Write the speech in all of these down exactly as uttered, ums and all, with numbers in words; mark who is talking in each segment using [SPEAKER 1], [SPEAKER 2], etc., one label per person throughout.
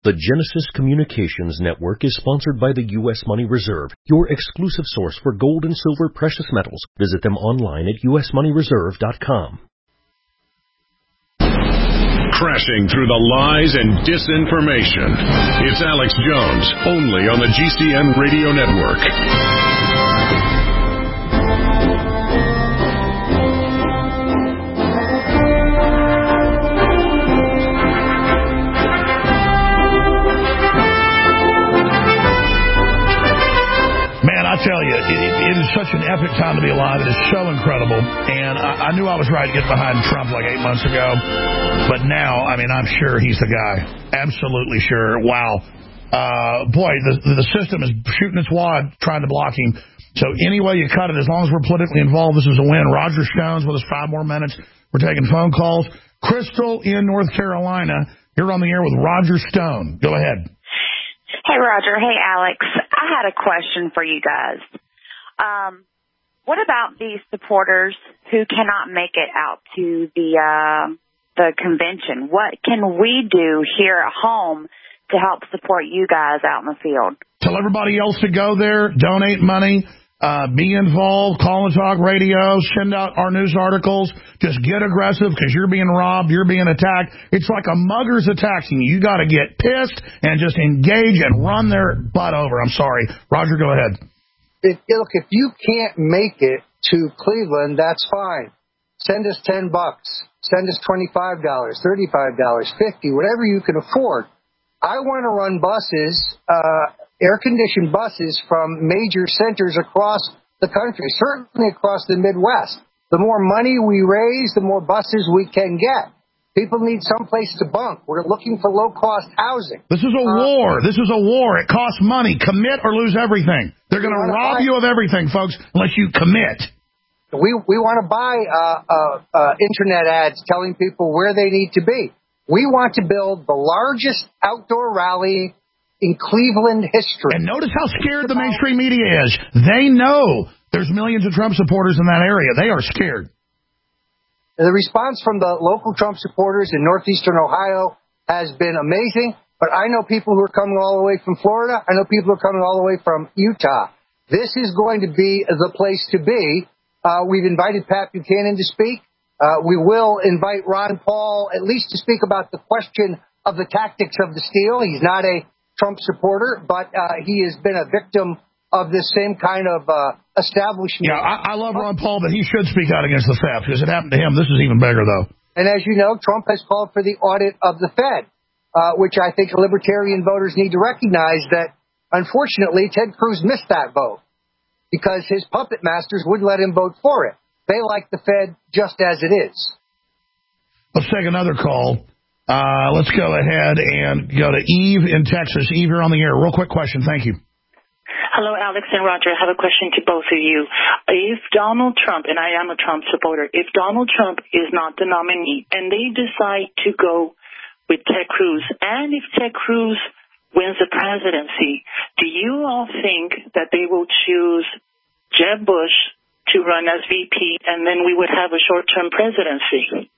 [SPEAKER 1] The Genesis Communications Network is sponsored by the U S Money Reserve, your exclusive source for gold and silver precious metals. Visit them online at u s money reserve dot com.
[SPEAKER 2] Crashing through the lies and disinformation. It's Alex Jones, only on the G C N Radio Network.
[SPEAKER 3] Man, I tell you, it, it is such an epic time to be alive. It is so incredible. And I, I knew I was right to get behind Trump like eight months ago. But now, I mean, I'm sure he's the guy. Absolutely sure. Wow. Uh, boy, the, the system is shooting its wad trying to block him. So any way you cut it, as long as we're politically involved, this is a win. Roger Stone's with us five more minutes. We're taking phone calls. Crystal in North Carolina. You're on the air with Roger Stone. Go ahead.
[SPEAKER 4] Hey, Roger. Hey, Alex. I had a question for you guys. Um, what about these supporters who cannot make it out to the uh, the convention? What can we do here at home to help support you guys out in the field?
[SPEAKER 3] Tell everybody else to go there, donate money, uh, be involved, call and talk radio, send out our news articles. Just get aggressive because you're being robbed, you're being attacked. It's like a mugger's attacking you. You got to get pissed and just engage and run their butt over. I'm sorry. Roger, go ahead.
[SPEAKER 5] If, look, if you can't make it to Cleveland, that's fine. Send us ten bucks. Send us twenty-five dollars, thirty-five dollars, fifty dollars, whatever you can afford. I want to run buses, uh, air-conditioned buses from major centers across the country, certainly across the Midwest. The more money we raise, the more buses we can get. People need someplace to bunk. We're looking for low-cost housing.
[SPEAKER 3] This is a uh, war. This is a war. It costs money. Commit or lose everything. They're going to rob buy, you of everything, folks, unless you commit.
[SPEAKER 5] We we want to buy uh, uh, uh, Internet ads telling people where they need to be. We want to build the largest outdoor rally in Cleveland history.
[SPEAKER 3] And notice how scared the mainstream media is. They know there's millions of Trump supporters in that area. They are scared.
[SPEAKER 5] The response from the local Trump supporters in northeastern Ohio has been amazing. But I know people who are coming all the way from Florida. I know people who are coming all the way from Utah. This is going to be the place to be. Uh, we've invited Pat Buchanan to speak. Uh, we will invite Ron Paul at least to speak about the question of the tactics of the steal. He's not a Trump supporter, but uh, he has been a victim of this same kind of uh, establishment.
[SPEAKER 3] Yeah, I, I love Ron Paul, but he should speak out against the theft because it happened to him. This is even bigger, though.
[SPEAKER 5] And as you know, Trump has called for the audit of the Fed, uh, which I think libertarian voters need to recognize that, unfortunately, Ted Cruz missed that vote because his puppet masters wouldn't let him vote for it. They like the Fed just as it is.
[SPEAKER 3] Let's take another call. Uh, let's go ahead and go to Eve in Texas. Eve, you're on the air. Real quick question. Thank you.
[SPEAKER 6] Hello, Alex and Roger. I have a question to both of you. If Donald Trump, and I am a Trump supporter, if Donald Trump is not the nominee and they decide to go with Ted Cruz, and if Ted Cruz wins the presidency, do you all think that they will choose Jeb Bush to run as V P, and then we would have a short-term presidency?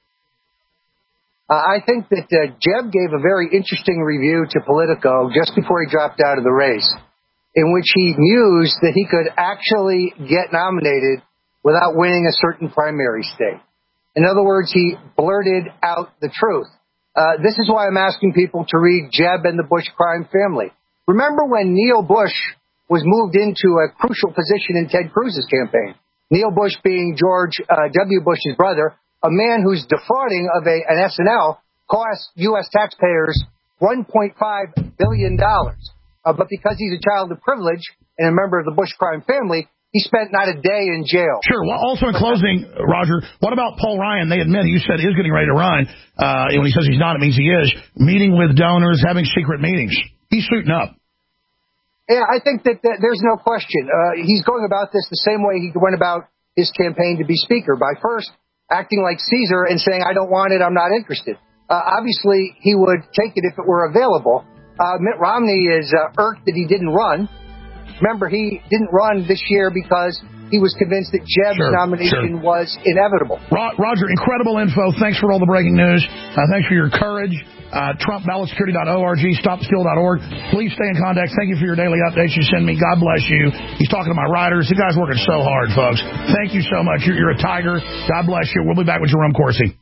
[SPEAKER 5] Uh, I think that uh, Jeb gave a very interesting review to Politico just before he dropped out of the race, in which he mused that he could actually get nominated without winning a certain primary state. In other words, he blurted out the truth. Uh, this is why I'm asking people to read Jeb and the Bush crime family. Remember when Neil Bush was moved into a crucial position in Ted Cruz's campaign? Neil Bush being George uh, W. Bush's brother, a man whose defrauding of a, an S N L cost U S taxpayers one point five billion dollars. Uh, but because he's a child of privilege and a member of the Bush crime family, he spent not a day in jail.
[SPEAKER 3] Sure. Well, also in closing, Roger, what about Paul Ryan? They admit, you said he is getting ready to run. Uh, when he says he's not, it means he is. Meeting with donors, having secret meetings. He's suiting up.
[SPEAKER 5] Yeah, I think that, that there's no question. Uh, he's going about this the same way he went about his campaign to be speaker, by first acting like Caesar and saying, I don't want it, I'm not interested. Uh, obviously, he would take it if it were available. Uh, Mitt Romney is uh, irked that he didn't run. Remember, he didn't run this year because he was convinced that Jeb's
[SPEAKER 3] sure,
[SPEAKER 5] nomination
[SPEAKER 3] sure.
[SPEAKER 5] was inevitable.
[SPEAKER 3] Ro- Roger, incredible info. Thanks for all the breaking news. Uh, thanks for your courage. Uh, Trump Ballot Security dot org, stop the steal dot org. Please stay in contact. Thank you for your daily updates you send me. God bless you. He's talking to my writers. The guy's working so hard, folks. Thank you so much. You're, you're a tiger. God bless you. We'll be back with Jerome Corsi.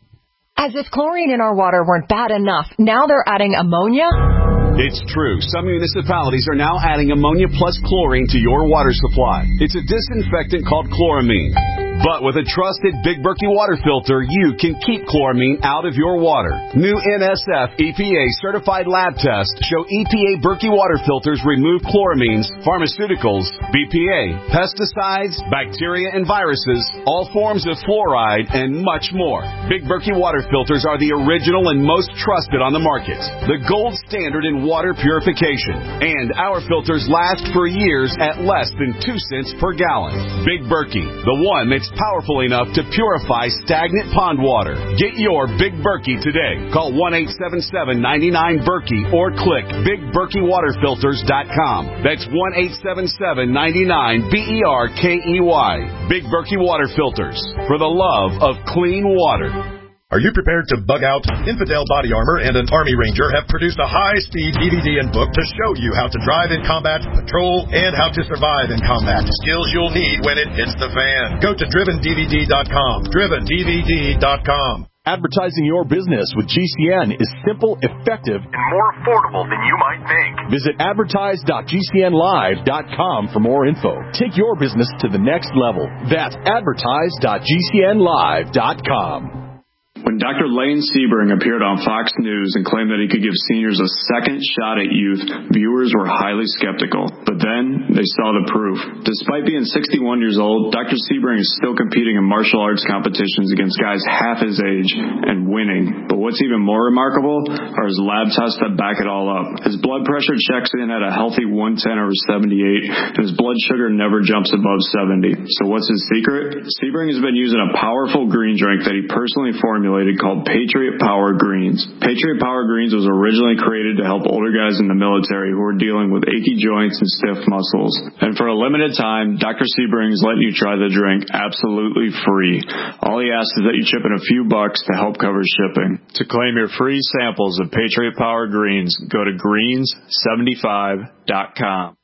[SPEAKER 7] As if chlorine in our water weren't bad enough, now they're adding ammonia?
[SPEAKER 8] It's true. Some municipalities are now adding ammonia plus chlorine to your water supply. It's a disinfectant called chloramine. But with a trusted Big Berkey water filter, you can keep chloramine out of your water. New N S F E P A certified lab tests show E P A Berkey water filters remove chloramines, pharmaceuticals, B P A, pesticides, bacteria and viruses, all forms of fluoride, and much more. Big Berkey water filters are the original and most trusted on the market. The gold standard in water purification. And our filters last for years at less than two cents per gallon. Big Berkey, the one that's powerful enough to purify stagnant pond water. Get your Big Berkey today. Call one eight seven seven, nine nine, Berkey or click big berkey water filters dot com. That's one eight seven seven, nine nine, B E R K E Y. Big Berkey Water Filters. For the love of clean water.
[SPEAKER 9] Are you prepared to bug out? Infidel Body Armor and an Army Ranger have produced a high-speed D V D and book to show you how to drive in combat, patrol, and how to survive in combat. Skills you'll need when it hits the fan. Go to driven D V D dot com. driven D V D dot com.
[SPEAKER 10] Advertising your business with G C N is simple, effective, and more affordable than you might think. Visit advertise dot G C N live dot com for more info. Take your business to the next level. That's advertise dot G C N live dot com.
[SPEAKER 11] When Doctor Lane Sebring appeared on Fox News and claimed that he could give seniors a second shot at youth, viewers were highly skeptical. But then they saw the proof. Despite being sixty-one years old, Doctor Sebring is still competing in martial arts competitions against guys half his age and winning. But what's even more remarkable are his lab tests that back it all up. His blood pressure checks in at a healthy one ten over seventy-eight, and his blood sugar never jumps above seventy. So what's his secret? Sebring has been using a powerful green drink that he personally formulated called Patriot Power Greens. Patriot Power Greens was originally created to help older guys in the military who are dealing with achy joints and stiff muscles. And for a limited time, Doctor Sebring is letting you try the drink absolutely free. All he asks is that you chip in a few bucks to help cover shipping. To claim your free samples of Patriot Power Greens, go to greens seventy-five dot com.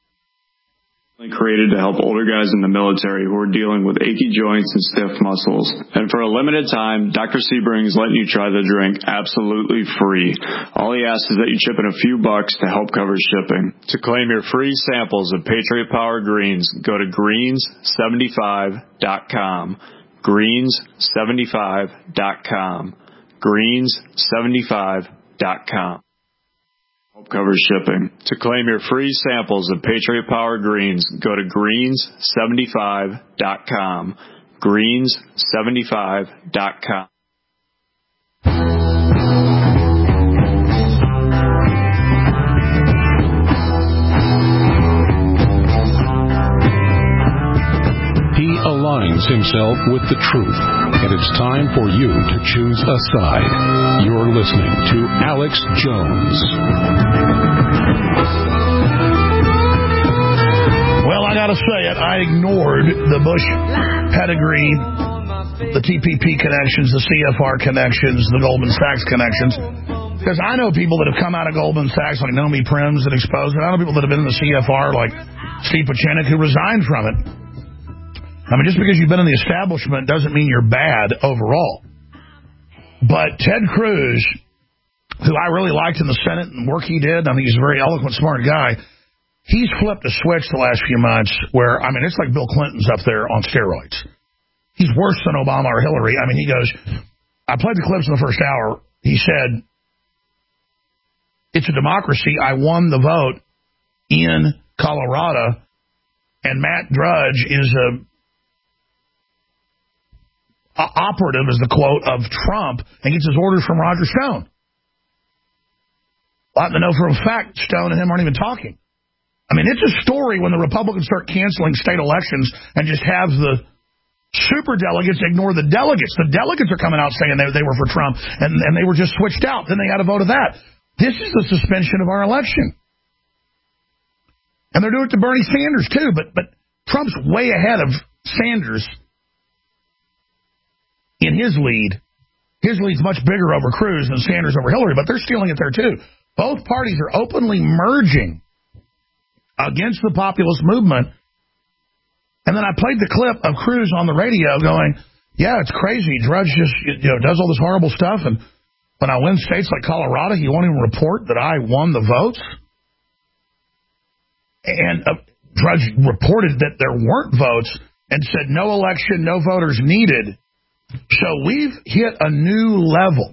[SPEAKER 11] Created to help older guys in the military who are dealing with achy joints and stiff muscles. And for a limited time, Doctor Sebring is letting you try the drink absolutely free. All he asks is that you chip in a few bucks to help cover shipping. To claim your free samples of Patriot Power Greens, go to greens seventy-five dot com. greens seventy-five dot com. greens seventy-five dot com. Help cover shipping. To claim your free samples of Patriot Power Greens, go to greens seventy-five dot com. greens seventy-five dot com.
[SPEAKER 12] He aligns himself with the truth, and it's time for you to choose a side. You're listening to Alex Jones.
[SPEAKER 3] Well, I gotta say it, I ignored the Bush pedigree, the T P P connections, the C F R connections, the Goldman Sachs connections, because I know people that have come out of Goldman Sachs, like Nomi Prims that exposed it. I know people that have been in the C F R, like Steve Pachenik, who resigned from it. I mean, just because you've been in the establishment doesn't mean you're bad overall. But Ted Cruz, who I really liked in the Senate and work he did, I think he's a very eloquent, smart guy, he's flipped a switch the last few months where, I mean, it's like Bill Clinton's up there on steroids. He's worse than Obama or Hillary. I mean, he goes, I played the clips in the first hour. He said, it's a democracy. I won the vote in Colorado, and Matt Drudge is a operative, is the quote, of Trump, and gets his orders from Roger Stone. I happen to know for a fact Stone and him aren't even talking. I mean, it's a story when the Republicans start canceling state elections and just have the super delegates ignore the delegates. The delegates are coming out saying they, they were for Trump, and, and they were just switched out. Then they had a vote of that. This is the suspension of our election. And they're doing it to Bernie Sanders, too, but but Trump's way ahead of Sanders in his lead. His lead's much bigger over Cruz than Sanders over Hillary, but they're stealing it there too. Both parties are openly merging against the populist movement. And then I played the clip of Cruz on the radio going, yeah, it's crazy. Drudge just you know does all this horrible stuff, and when I win states like Colorado, he won't even report that I won the votes. And uh, Drudge reported that there weren't votes and said no election, no voters needed. So we've hit a new level.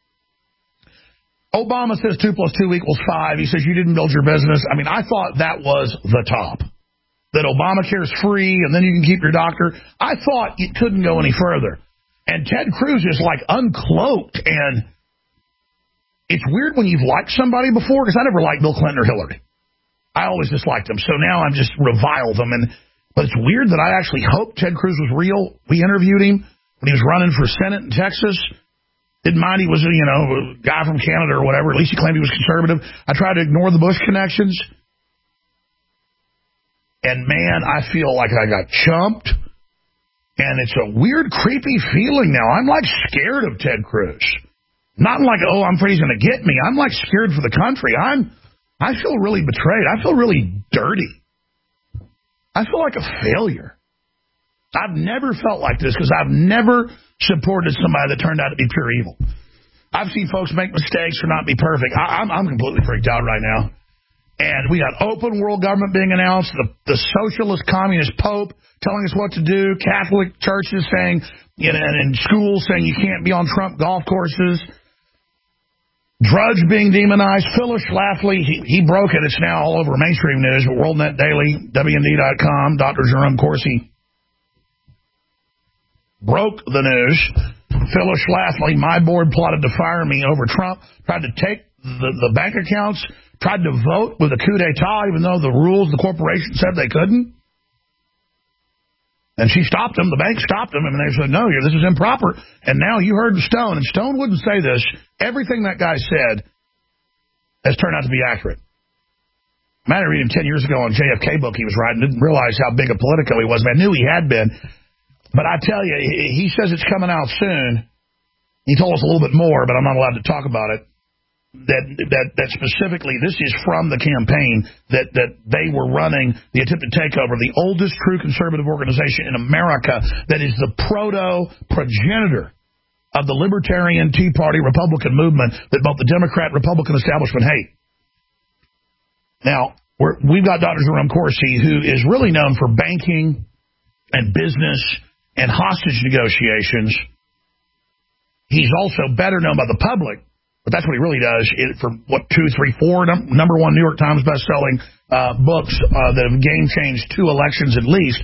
[SPEAKER 3] Obama says two plus two equals five. He says you didn't build your business. I mean, I thought that was the top. That Obamacare is free and then you can keep your doctor. I thought it couldn't go any further. And Ted Cruz is like uncloaked. And it's weird when you've liked somebody before, because I never liked Bill Clinton or Hillary. I always disliked them. So now I'm just revile them. And but it's weird that I actually hoped Ted Cruz was real. We interviewed him when he was running for Senate in Texas. Didn't mind he was, you know, a guy from Canada or whatever. At least he claimed he was conservative. I tried to ignore the Bush connections. And, man, I feel like I got chumped. And it's a weird, creepy feeling now. I'm, like, scared of Ted Cruz. Not like, oh, I'm afraid he's going to get me. I'm, like, scared for the country. I'm, I feel really betrayed. I feel really dirty. I feel like a failure. I've never felt like this because I've never supported somebody that turned out to be pure evil. I've seen folks make mistakes or not be perfect. I, I'm, I'm completely freaked out right now. And we got open world government being announced, the, the socialist communist pope telling us what to do, Catholic churches saying, you know, and in schools saying you can't be on Trump golf courses, Drudge being demonized, Phyllis Schlafly, he, he broke it. It's now all over mainstream news, but WorldNet Daily, W N D dot com, Doctor Jerome Corsi broke the news. Phyllis Schlafly, my board plotted to fire me over Trump, tried to take the, the bank accounts, tried to vote with a coup d'etat, even though the rules, the corporation said they couldn't. And she stopped them. The bank stopped them, and they said, no, this is improper. And now you heard Stone, and Stone wouldn't say this. Everything that guy said has turned out to be accurate. I might have read him ten years ago on J F K book he was writing, didn't realize how big a Politico he was. I knew he had been. But I tell you, he says it's coming out soon. He told us a little bit more, but I'm not allowed to talk about it. That that that specifically, this is from the campaign that, that they were running the attempted takeover, the oldest true conservative organization in America that is the proto-progenitor of the libertarian Tea Party Republican movement that both the Democrat and Republican establishment hate. Now, we're, we've got Doctor Jerome Corsi, who is really known for banking and business and hostage negotiations. He's also better known by the public, but that's what he really does, it, for what, two, three, four, num- number one New York Times best-selling uh, books uh, that have game-changed two elections at least.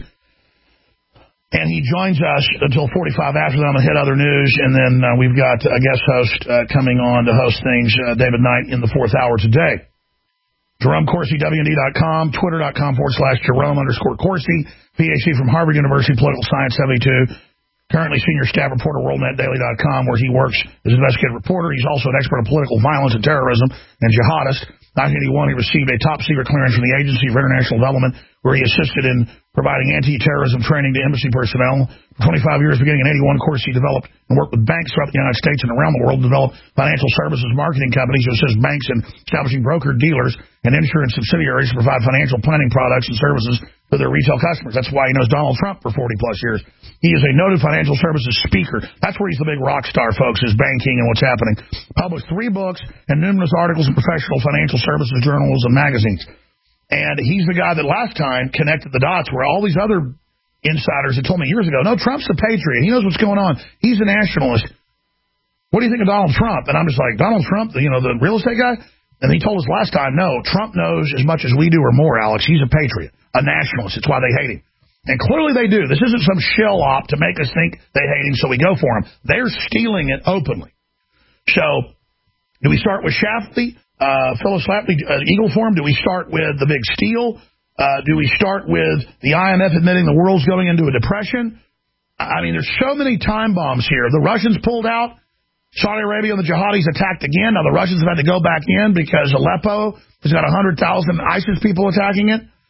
[SPEAKER 3] And he joins us until forty-five after that. I'm going to hit other news, and then uh, we've got a guest host uh, coming on to host things, uh, David Knight, in the fourth hour today. Jerome Corsi, W N D dot com, Twitter.com forward slash Jerome underscore Corsi, P H D from Harvard University, Political Science seventy-two, currently senior staff reporter, WorldNet Daily dot com, where he works as an investigative reporter. He's also an expert on political violence and terrorism and jihadist. nineteen eighty-one, he received a top-secret clearance from the Agency for International Development, where he assisted in providing anti-terrorism training to embassy personnel. For twenty-five years, beginning in eighty-one, Corsi developed and worked with banks throughout the United States and around the world to develop financial services marketing companies to assist banks in establishing broker-dealers and insurance subsidiaries to provide financial planning products and services to their retail customers. That's why he knows Donald Trump for forty-plus years. He is a noted financial services speaker. That's where he's the big rock star, folks, is banking and what's happening. Published three books and numerous articles in professional financial services journals and magazines. And he's the guy that last time connected the dots where all these other insiders had told me years ago, no, Trump's a patriot. He knows what's going on. He's a nationalist. What do you think of Donald Trump? And I'm just like, Donald Trump, the, you know, the real estate guy? And he told us last time, no, Trump knows as much as we do or more, Alex. He's a patriot, a nationalist. It's why they hate him. And clearly they do. This isn't some shill op to make us think they hate him, so we go for him. They're stealing it openly. So do we start with Schlafly, uh, Phyllis Schlafly, uh, Eagle Forum? Do we start with the big steal? Uh, do we start with the I M F admitting the world's going into a depression? I mean, there's so many time bombs here. The Russians pulled out. Saudi Arabia and the jihadis attacked again. Now the Russians have had to go back in because Aleppo has got one hundred thousand ISIS people attacking it.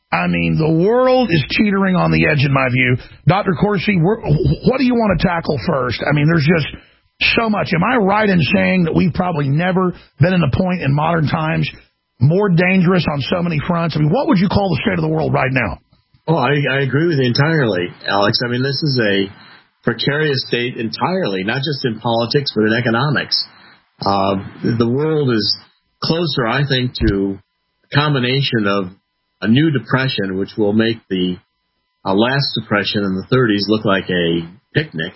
[SPEAKER 3] I mean, the world is teetering on the edge, in my view. Doctor Corsi, we're, what do you want to tackle first? I mean, there's just so much. Am I right in saying that we've probably never been in a point in modern times more dangerous on so many fronts? I mean, what would you call the state of the world right now?
[SPEAKER 13] Oh, I, I agree with you entirely, Alex. I mean, this is a precarious state entirely, not just in politics, but in economics. Uh, the world is closer, I think, to a combination of a new depression, which will make the uh, last depression in the thirties look like a picnic,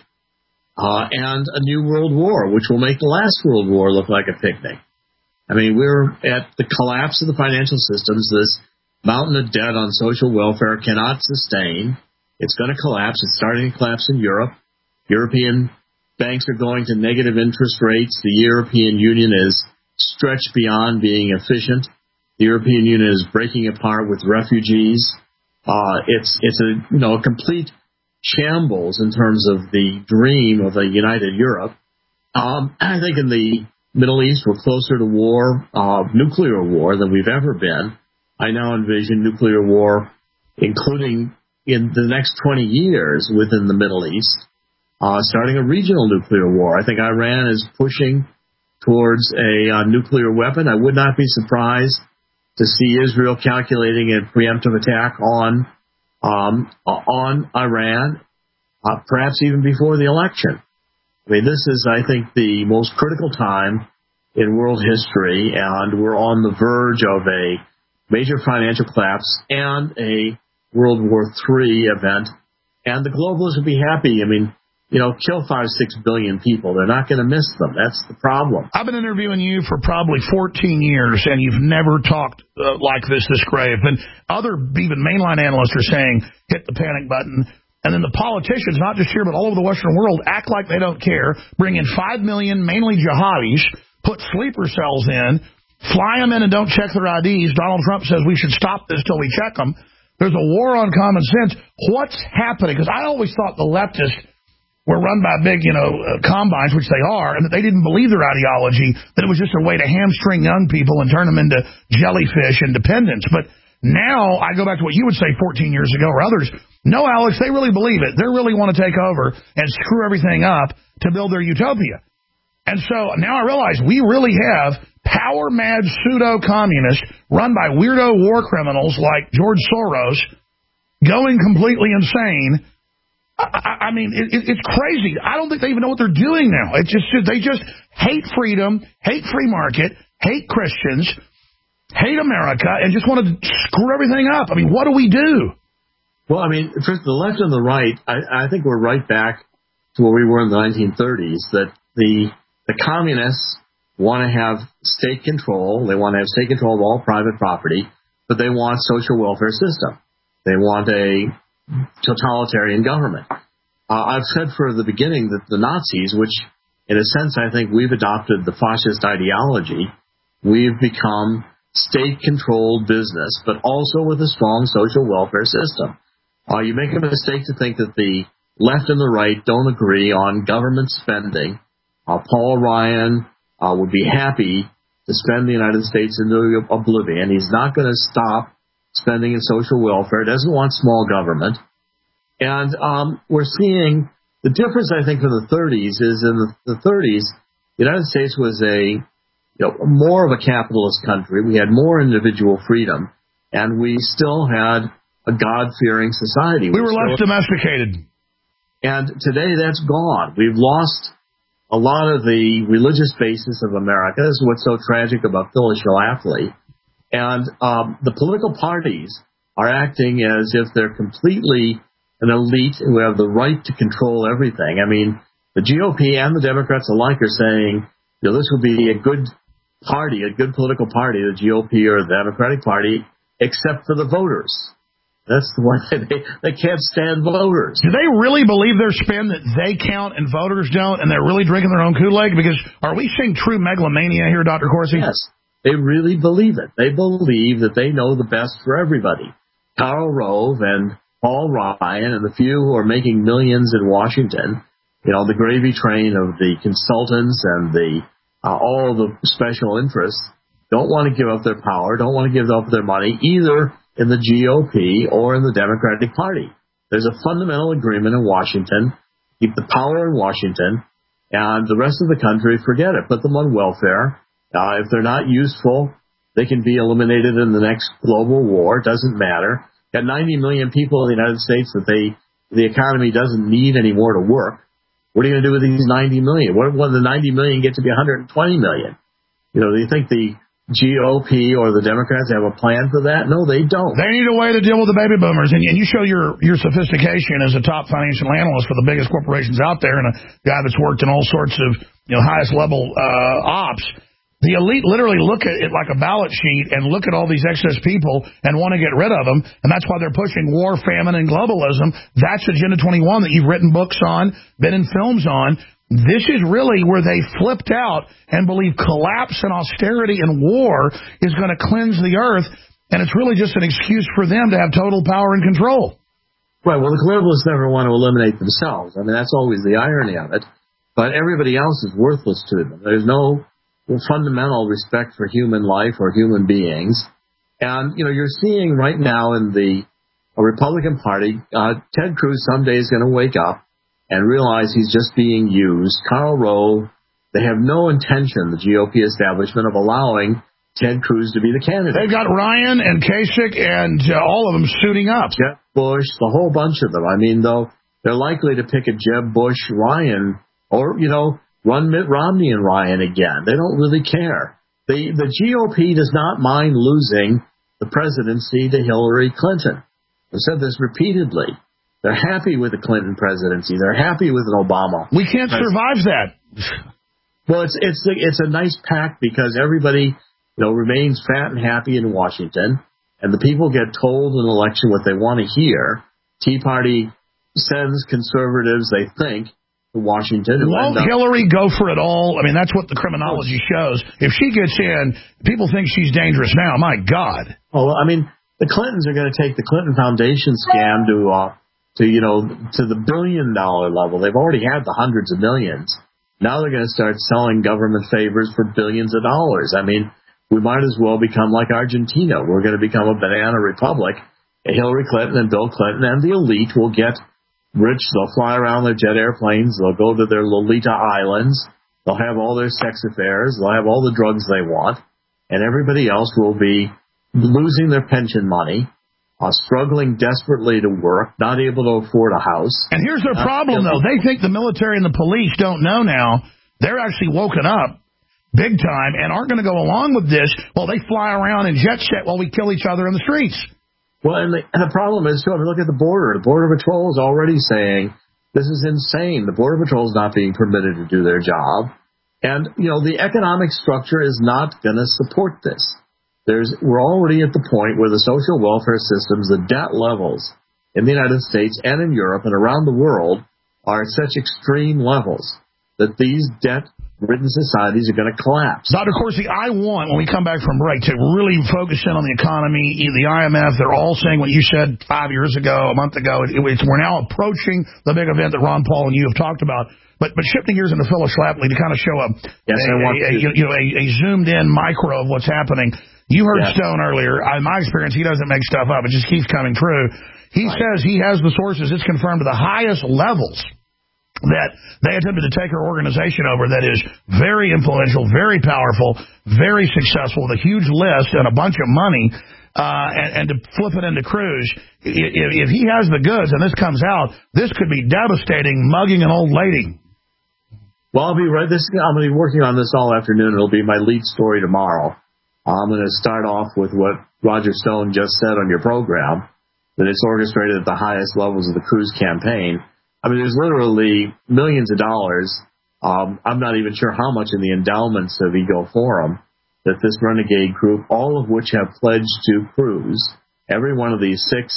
[SPEAKER 13] uh, and a new world war, which will make the last world war look like a picnic. I mean, we're at the collapse of the financial systems. This mountain of debt on social welfare cannot sustain. It's going to collapse. It's starting to collapse in Europe. European banks are going to negative interest rates. The European Union is stretched beyond being efficient. The European Union is breaking apart with refugees. Uh, it's it's a you know a complete shambles in terms of the dream of a united Europe. Um, I think in the Middle East we're closer to war, uh, nuclear war, than we've ever been. I now envision nuclear war, including in the next twenty years within the Middle East, uh, starting a regional nuclear war. I think Iran is pushing towards a uh, nuclear weapon. I would not be surprised to see Israel calculating a preemptive attack on um, on Iran, uh, perhaps even before the election. I mean, this is, I think, the most critical time in world history, and we're on the verge of a major financial collapse and a World War Three event. And the globalists will be happy. I mean, you know, kill five, six billion people. They're not going to miss them. That's the problem.
[SPEAKER 3] I've been interviewing you for probably fourteen years, and you've never talked uh, like this, this grave. And other, even mainline analysts are saying, hit the panic button. And then the politicians, not just here, but all over the Western world, act like they don't care, bring in five million, mainly jihadis, put sleeper cells in, fly them in and don't check their I Ds. Donald Trump says we should stop this till we check them. There's a war on common sense. What's happening? Because I always thought the leftists were run by big, you know, uh, combines, which they are, and that they didn't believe their ideology, that it was just a way to hamstring young people and turn them into jellyfish and dependents. But now I go back to what you would say fourteen years ago or others. No, Alex, they really believe it. They really want to take over and screw everything up to build their utopia. And so now I realize we really have power-mad pseudo-communists run by weirdo war criminals like George Soros going completely insane. I, I mean, it, it, it's crazy. I don't think they even know what they're doing now. It's just they just hate freedom, hate free market, hate Christians, hate America, and just want to screw everything up. I mean, what do we do?
[SPEAKER 13] Well, I mean, first, the left and the right, I, I think we're right back to where we were in the nineteen thirties, that the the communists want to have state control. They want to have state control of all private property, but they want social welfare system. They want a totalitarian government. Uh, I've said for the beginning that the Nazis, which in a sense I think we've adopted the fascist ideology, we've become state-controlled business, but also with a strong social welfare system. Uh, you make a mistake to think that the left and the right don't agree on government spending. Uh, Paul Ryan uh, would be happy to spend the United States into oblivion. He's not going to stop spending in social welfare. He doesn't want small government. And um, we're seeing the difference, I think, from the thirties is in the, the thirties, the United States was a you know, more of a capitalist country. We had more individual freedom, and we still had a God-fearing society.
[SPEAKER 3] We were less domesticated.
[SPEAKER 13] And today that's gone. We've lost a lot of the religious basis of America. This is what's so tragic about Phyllis Schlafly. And um, the political parties are acting as if they're completely an elite who have the right to control everything. I mean, the G O P and the Democrats alike are saying, you know, this would be a good party, a good political party, the G O P or the Democratic Party, except for the voters. That's the one that they, they can't stand voters.
[SPEAKER 3] Do they really believe their spin that they count and voters don't, and they're really drinking their own Kool-Aid? Because are we seeing true megalomania here, Doctor Corsi?
[SPEAKER 13] Yes, they really believe it. They believe that they know the best for everybody. Karl Rove and Paul Ryan and the few who are making millions in Washington, you know, the gravy train of the consultants and the uh, all the special interests, don't want to give up their power, don't want to give up their money, either in the G O P or in the Democratic Party. There's a fundamental agreement in Washington. Keep the power in Washington, and the rest of the country, forget it. Put them on welfare. Uh, if they're not useful, they can be eliminated in the next global war. It doesn't matter. Got ninety million people in the United States that they the economy doesn't need anymore to work. What are you going to do with these ninety million? What when the ninety million get to be one hundred twenty million? You know, do you think the G O P or the Democrats have a plan for that? No, they don't.
[SPEAKER 3] They need a way to deal with the baby boomers. And, and you show your, your sophistication as a top financial analyst for the biggest corporations out there and a guy that's worked in all sorts of, you know, highest level uh, ops. The elite literally look at it like a ballot sheet and look at all these excess people and want to get rid of them. And that's why they're pushing war, famine, and globalism. That's Agenda twenty-one that you've written books on, been in films on. This is really where they flipped out and believe collapse and austerity and war is going to cleanse the earth, and it's really just an excuse for them to have total power and control.
[SPEAKER 13] Right, well, the globalists never want to eliminate themselves. I mean, that's always the irony of it. But everybody else is worthless to them. There's no fundamental respect for human life or human beings. And, you know, you're seeing right now in the Republican Party, uh, Ted Cruz someday is going to wake up and realize he's just being used. Karl Rove, they have no intention, the G O P establishment, of allowing Ted Cruz to be the candidate.
[SPEAKER 3] They've got Ryan and Kasich and uh, all of them suiting up.
[SPEAKER 13] Jeb Bush, the whole bunch of them. I mean, though, they're likely to pick a Jeb Bush, Ryan, or, you know, run Mitt Romney and Ryan again. They don't really care. The, the G O P does not mind losing the presidency to Hillary Clinton. I've said this repeatedly. They're happy with the Clinton presidency. They're happy with an Obama.
[SPEAKER 3] We can't survive that.
[SPEAKER 13] Well, it's it's it's a nice pact because everybody, you know, remains fat and happy in Washington, and the people get told in an election what they want to hear. Tea Party sends conservatives, they think, to Washington.
[SPEAKER 3] Won't Hillary go for it all? I mean, that's what the criminology shows. If she gets in, people think she's dangerous now. My God.
[SPEAKER 13] Oh, I mean, the Clintons are going to take the Clinton Foundation scam to. Uh, to, you know, to the billion dollar level. They've already had the hundreds of millions. Now they're going to start selling government favors for billions of dollars. I mean, we might as well become like Argentina. We're going to become a banana republic. Hillary Clinton and Bill Clinton and the elite will get rich. They'll fly around their jet airplanes. They'll go to their Lolita Islands. They'll have all their sex affairs. They'll have all the drugs they want. And everybody else will be losing their pension money. Uh, struggling desperately to work, not able to afford a house.
[SPEAKER 3] And here's their problem, though. They think the military and the police don't know now. They're actually woken up big time and aren't going to go along with this while they fly around in jet set while we kill each other in the streets.
[SPEAKER 13] Well, and the, and the problem is, too, I mean, look at the border. The Border Patrol is already saying this is insane. The Border Patrol is not being permitted to do their job. And, you know, the economic structure is not going to support this. There's, we're already at the point where the social welfare systems, the debt levels in the United States and in Europe and around the world are at such extreme levels that these debt-ridden societies are going to collapse.
[SPEAKER 3] Doctor Corsi, I want, when we come back from break, to really focus in on the economy, the I M F. They're all saying what you said five years ago, a month ago. It, it's, we're now approaching the big event that Ron Paul and you have talked about. But but shifting gears into Phyllis Schlafly to kind of show a,
[SPEAKER 13] yes,
[SPEAKER 3] a,
[SPEAKER 13] I want
[SPEAKER 3] a, a, you know, a, a zoomed-in micro of what's happening. You heard yeah. Stone earlier. In my experience, he doesn't make stuff up. It just keeps coming true. He right. says he has the sources. It's confirmed to the highest levels that they attempted to take her organization over that is very influential, very powerful, very successful, with a huge list and a bunch of money, uh, and, and to flip it into Cruz. If, if he has the goods and this comes out, this could be devastating, mugging an old lady.
[SPEAKER 13] Well, I'll be right. This I'm going to be working on this all afternoon. It'll be my lead story tomorrow. I'm going to start off with what Roger Stone just said on your program, that it's orchestrated at the highest levels of the Cruz campaign. I mean, there's literally millions of dollars. Um, I'm not even sure how much in the endowments of Ego Forum that this renegade group, all of which have pledged to Cruz, every one of these six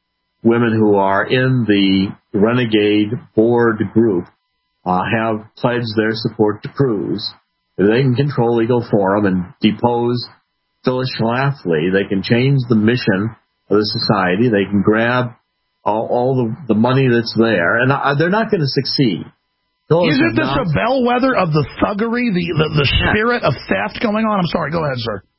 [SPEAKER 13] women who are in the renegade board group uh, have pledged their support to Cruz. If they can control Ego Forum and depose Phyllis Schlafly, they can change the mission of the society. They can grab all, all the, the money that's there, and uh, they're not going to succeed. Phyllis
[SPEAKER 3] Isn't this not, a bellwether of the thuggery, the, the, the spirit of theft going on? I'm sorry, go ahead, sir.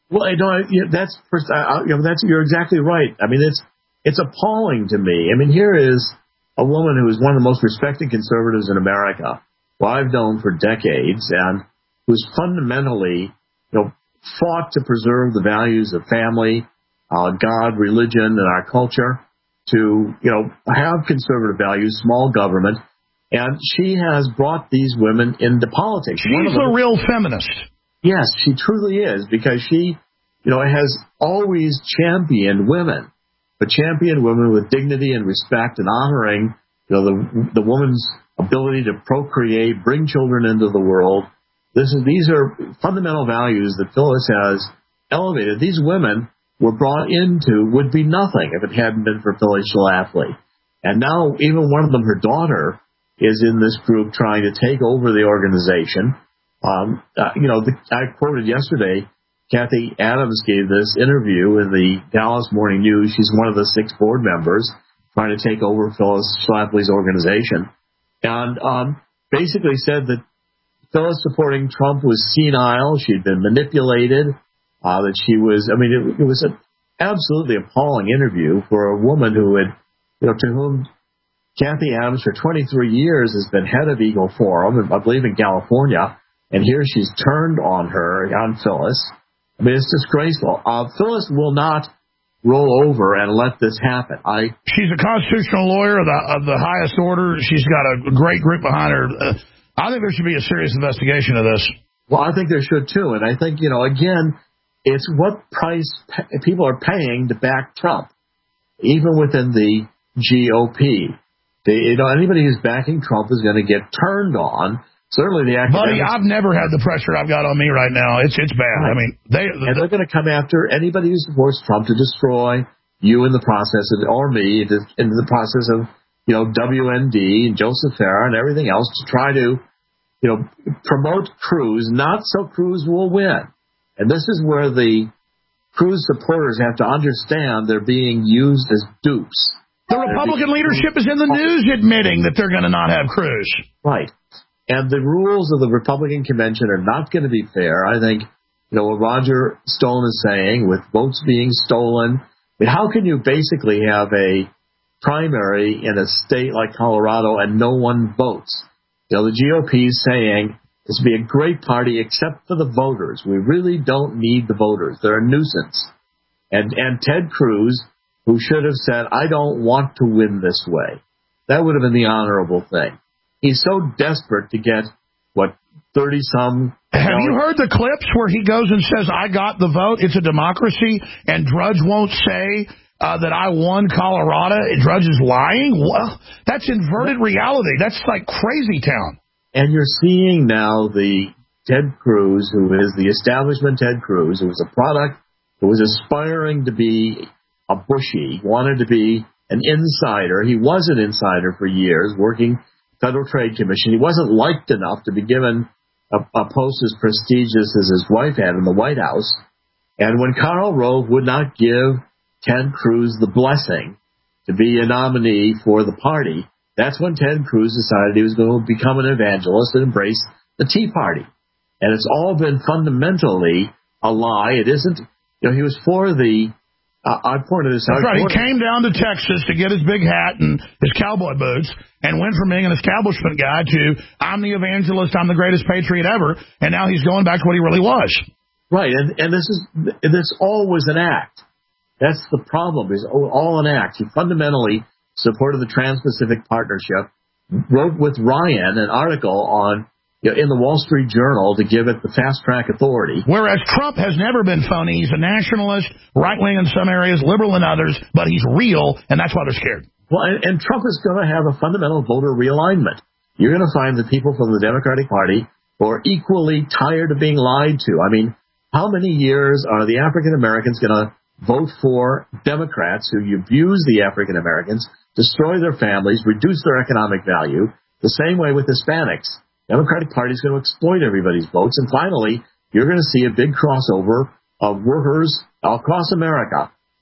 [SPEAKER 13] Well, I know yeah, that's first. I, you know, that's you're exactly right. I mean, it's it's appalling to me. I mean, here is a woman who is one of the most respected conservatives in America, who I've known for decades, and who's fundamentally, you know, fought to preserve the values of family, uh, God, religion, and our culture, to, you know, have conservative values, small government, and she has brought these women into politics.
[SPEAKER 3] She's a real feminist.
[SPEAKER 13] Yes, she truly is, because she, you know, has always championed women, but championed women with dignity and respect and honoring, you know, the the woman's ability to procreate, bring children into the world. This is these are fundamental values that Phyllis has elevated. These women were brought into would be nothing if it hadn't been for Phyllis Schlafly. And now even one of them, her daughter, is in this group trying to take over the organization. Um, uh, you know, the, I quoted yesterday, Kathy Adams gave this interview in the Dallas Morning News. She's one of the six board members trying to take over Phyllis Schlafly's organization. And um, basically said that Phyllis supporting Trump was senile. She'd been manipulated. Uh, that she was, I mean, it, it was an absolutely appalling interview for a woman who had, you know, to whom Kathy Adams for twenty-three years has been head of Eagle Forum, I believe in California, and here she's turned on her, on Phyllis. I mean, it's disgraceful. Uh, Phyllis will not roll over and let this happen. I
[SPEAKER 3] She's a constitutional lawyer of the, of the highest order. She's got a great group behind her. Uh, I think there should be a serious investigation of this.
[SPEAKER 13] Well, I think there should, too. And I think, you know, again, it's what price people are paying to back Trump, even within the G O P. They, you know, anybody who's backing Trump is going to get turned on. Certainly the academics.
[SPEAKER 3] Buddy, I've never had the pressure I've got on me right now. It's it's bad. Right. I mean, they
[SPEAKER 13] and they're going to come after anybody who supports Trump to destroy you in the process, of, or me in the process of, you know, W N D and Joseph Farah and everything else to try to, you know, promote Cruz, not so Cruz will win. And this is where the Cruz supporters have to understand they're being used as dupes.
[SPEAKER 3] The Republican leadership is in the news admitting that they're going to not have Cruz.
[SPEAKER 13] Right. And the rules of the Republican convention are not going to be fair. I think, you know, what Roger Stone is saying, with votes being stolen, I mean, how can you basically have a primary in a state like Colorado and no one votes? You know, the G O P is saying this would be a great party except for the voters. We really don't need the voters. They're a nuisance. And, and Ted Cruz, who should have said, I don't want to win this way. That would have been the honorable thing. He's so desperate to get, what, thirty-some...
[SPEAKER 3] Have you heard the clips where he goes and says, I got the vote, it's a democracy, and Drudge won't say uh, that I won Colorado? Drudge is lying? Well, that's inverted reality. That's like crazy town.
[SPEAKER 13] And you're seeing now the Ted Cruz, who is the establishment Ted Cruz, who was a product, who was aspiring to be a Bushy, wanted to be an insider. He was an insider for years, working Federal Trade Commission. He wasn't liked enough to be given a, a post as prestigious as his wife had in the White House. And when Karl Rove would not give Ted Cruz the blessing to be a nominee for the party, that's when Ted Cruz decided he was going to become an evangelist and embrace the Tea Party. And it's all been fundamentally a lie. It isn't, you know, he was for the, uh, I pointed this out.
[SPEAKER 3] That's right. He came down to Texas to get his big hat and his cowboy boots and went from being an establishment guy to, I'm the evangelist, I'm the greatest patriot ever, and now he's going back to what he really was.
[SPEAKER 13] Right, and, and this is, this all was an act. That's the problem, is all an act. He fundamentally supported the Trans-Pacific Partnership, wrote with Ryan an article on, you know, in the Wall Street Journal to give it the fast-track authority.
[SPEAKER 3] Whereas Trump has never been phony. He's a nationalist, right-wing in some areas, liberal in others, but he's real, and that's why they're scared.
[SPEAKER 13] Well, and, and Trump is going to have a fundamental voter realignment. You're going to find that people from the Democratic Party who are equally tired of being lied to. I mean, how many years are the African Americans going to vote for Democrats who abuse the African Americans, destroy their families, reduce their economic value? The same way with Hispanics. Democratic Party is going to exploit everybody's votes. And finally, you're going to see a big crossover of workers across America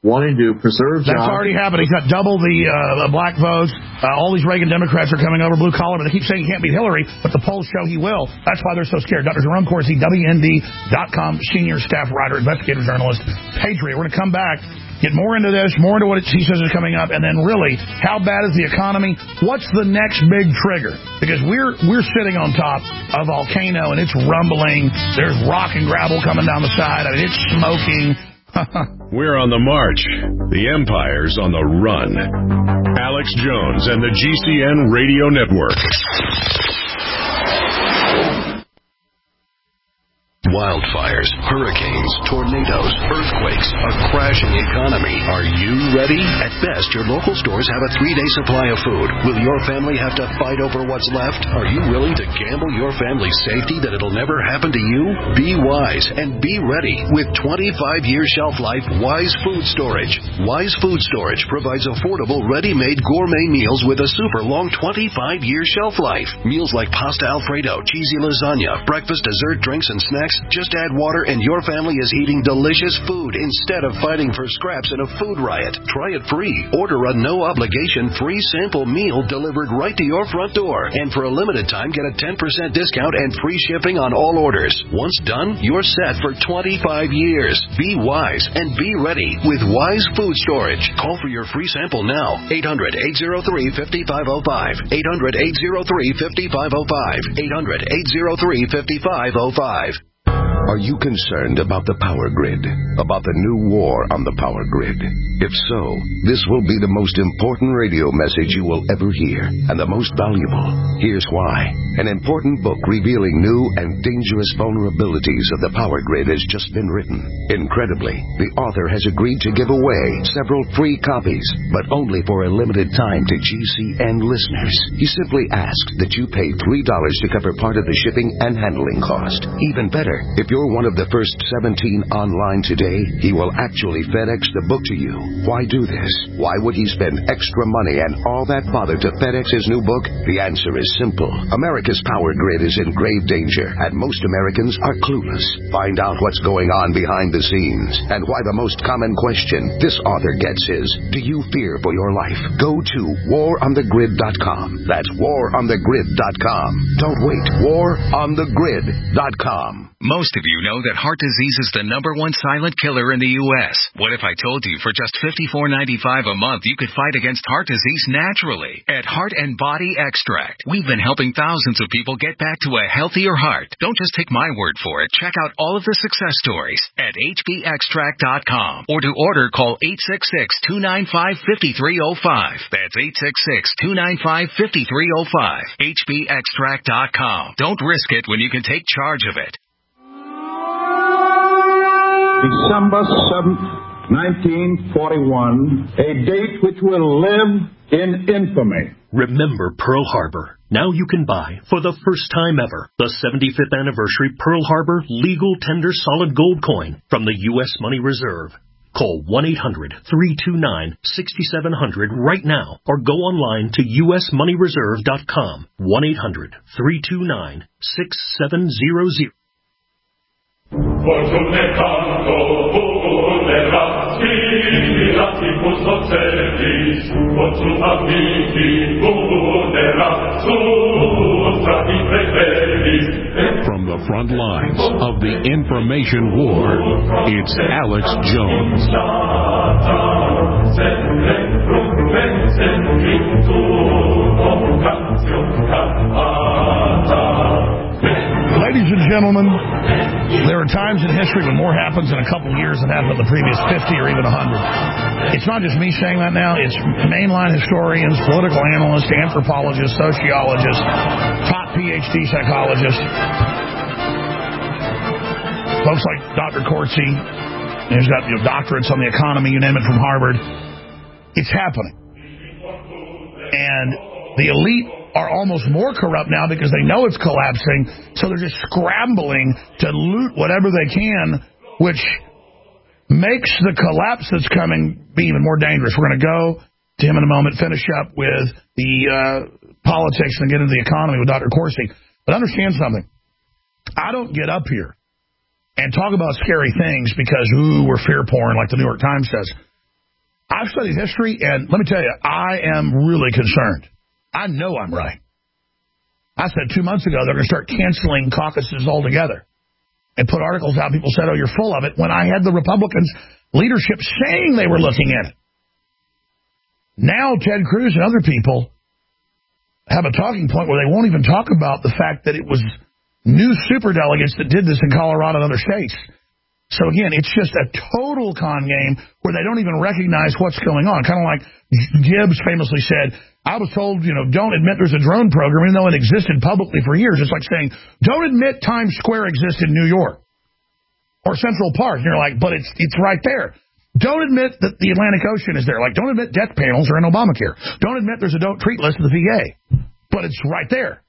[SPEAKER 13] wanting to preserve jobs.
[SPEAKER 3] That's already happened. He's got double the uh, black votes. Uh, all these Reagan Democrats are coming over blue collar, but they keep saying he can't beat Hillary, but the polls show he will. That's why they're so scared. Doctor Jerome Corsi, W N D dot com, senior staff writer, investigative journalist, Patriot. We're going to come back, get more into this, more into what he says is coming up, and then really, how bad is the economy? What's the next big trigger? Because we're we're sitting on top of a volcano, and it's rumbling. There's rock and gravel coming down the side. I mean, it's smoking.
[SPEAKER 2] We're on the march. The empire's on the run. Alex Jones and the G C N Radio Network.
[SPEAKER 14] Wildfires, hurricanes, tornadoes, earthquakes, a crashing economy. Are you ready? At best, your local stores have a three-day supply of food. Will your family have to fight over what's left? Are you willing to gamble your family's safety that it'll never happen to you? Be wise and be ready with twenty-five year shelf life Wise Food Storage. Wise Food Storage provides affordable, ready-made gourmet meals with a super long twenty-five year shelf life. Meals like pasta Alfredo, cheesy lasagna, breakfast, dessert, drinks, and snacks. Just add water and your family is eating delicious food instead of fighting for scraps in a food riot. Try it free. Order a no-obligation free sample meal delivered right to your front door. And for a limited time, get a ten percent discount and free shipping on all orders. Once done, you're set for twenty-five years. Be wise and be ready with Wise Food Storage. Call for your free sample now. eight hundred, eight oh three, five five oh five. eight hundred, eight oh three, five five oh five. eight hundred, eight oh three, five five oh five.
[SPEAKER 15] Are you concerned about the power grid? About the new war on the power grid? If so, this will be the most important radio message you will ever hear, and the most valuable. Here's why. An important book revealing new and dangerous vulnerabilities of the power grid has just been written. Incredibly, the author has agreed to give away several free copies, but only for a limited time to G C N listeners. He simply asks that you pay three dollars to cover part of the shipping and handling cost. Even better, if you're one of the first seventeen online today, he will actually FedEx the book to you. Why do this? Why would he spend extra money and all that bother to FedEx his new book? The answer is simple. America's power grid is in grave danger, and most Americans are clueless. Find out what's going on behind the scenes, and why the most common question this author gets is, do you fear for your life? Go to war on the grid dot com. That's war on the grid dot com. Don't wait. war on the grid dot com.
[SPEAKER 16] Most of you know that heart disease is the number one silent killer in the U S. What if I told you for just fifty-four ninety-five a month you could fight against heart disease naturally? At Heart and Body Extract, we've been helping thousands of people get back to a healthier heart. Don't just take my word for it. Check out all of the success stories at H B extract dot com. Or to order, call eight six six, two nine five, five three zero five. That's eight six six, two nine five, five three zero five. H B extract dot com. Don't risk it when you can take charge of it.
[SPEAKER 17] December seventh, nineteen forty-one, a date which will live in infamy.
[SPEAKER 1] Remember Pearl Harbor. Now you can buy, for the first time ever, the seventy-fifth anniversary Pearl Harbor Legal Tender Solid Gold Coin from the U S Money Reserve. Call one eight hundred, three two nine, six seven zero zero right now or go online to U S money reserve dot com. one eight hundred, three two nine, six seven zero zero.
[SPEAKER 18] Fortune canto volerat, spiritatibus docentis, fortune amici volerat, sutra impreveris.
[SPEAKER 12] From the front lines of the information war, it's Alex Jones.
[SPEAKER 3] Ladies and gentlemen, there are times in history when more happens in a couple of years than happened in the previous fifty or even one hundred. It's not just me saying that now. It's mainline historians, political analysts, anthropologists, sociologists, top P H D psychologists, folks like Doctor Corsi, who's got you know, doctorates on the economy, you name it, from Harvard. It's happening. And the elite are almost more corrupt now because they know it's collapsing, so they're just scrambling to loot whatever they can, which makes the collapse that's coming be even more dangerous. We're going to go to him in a moment, finish up with the uh, politics and get into the economy with Doctor Corsi. But understand something. I don't get up here and talk about scary things because, ooh, we're fear porn, like the New York Times says. I've studied history, and let me tell you, I am really concerned. I know I'm right. I said two months ago they're going to start canceling caucuses altogether and put articles out. People said, oh, you're full of it, when I had the Republicans leadership saying they were looking at it. Now Ted Cruz and other people have a talking point where they won't even talk about the fact that it was new superdelegates that did this in Colorado and other states. So, again, it's just a total con game where they don't even recognize what's going on. Kind of like Gibbs famously said, I was told, you know, don't admit there's a drone program, even though it existed publicly for years. It's like saying, don't admit Times Square exists in New York or Central Park. And you're like, but it's it's right there. Don't admit that the Atlantic Ocean is there. Like, don't admit death panels are in Obamacare. Don't admit there's a don't treat list of the V A. But it's right there.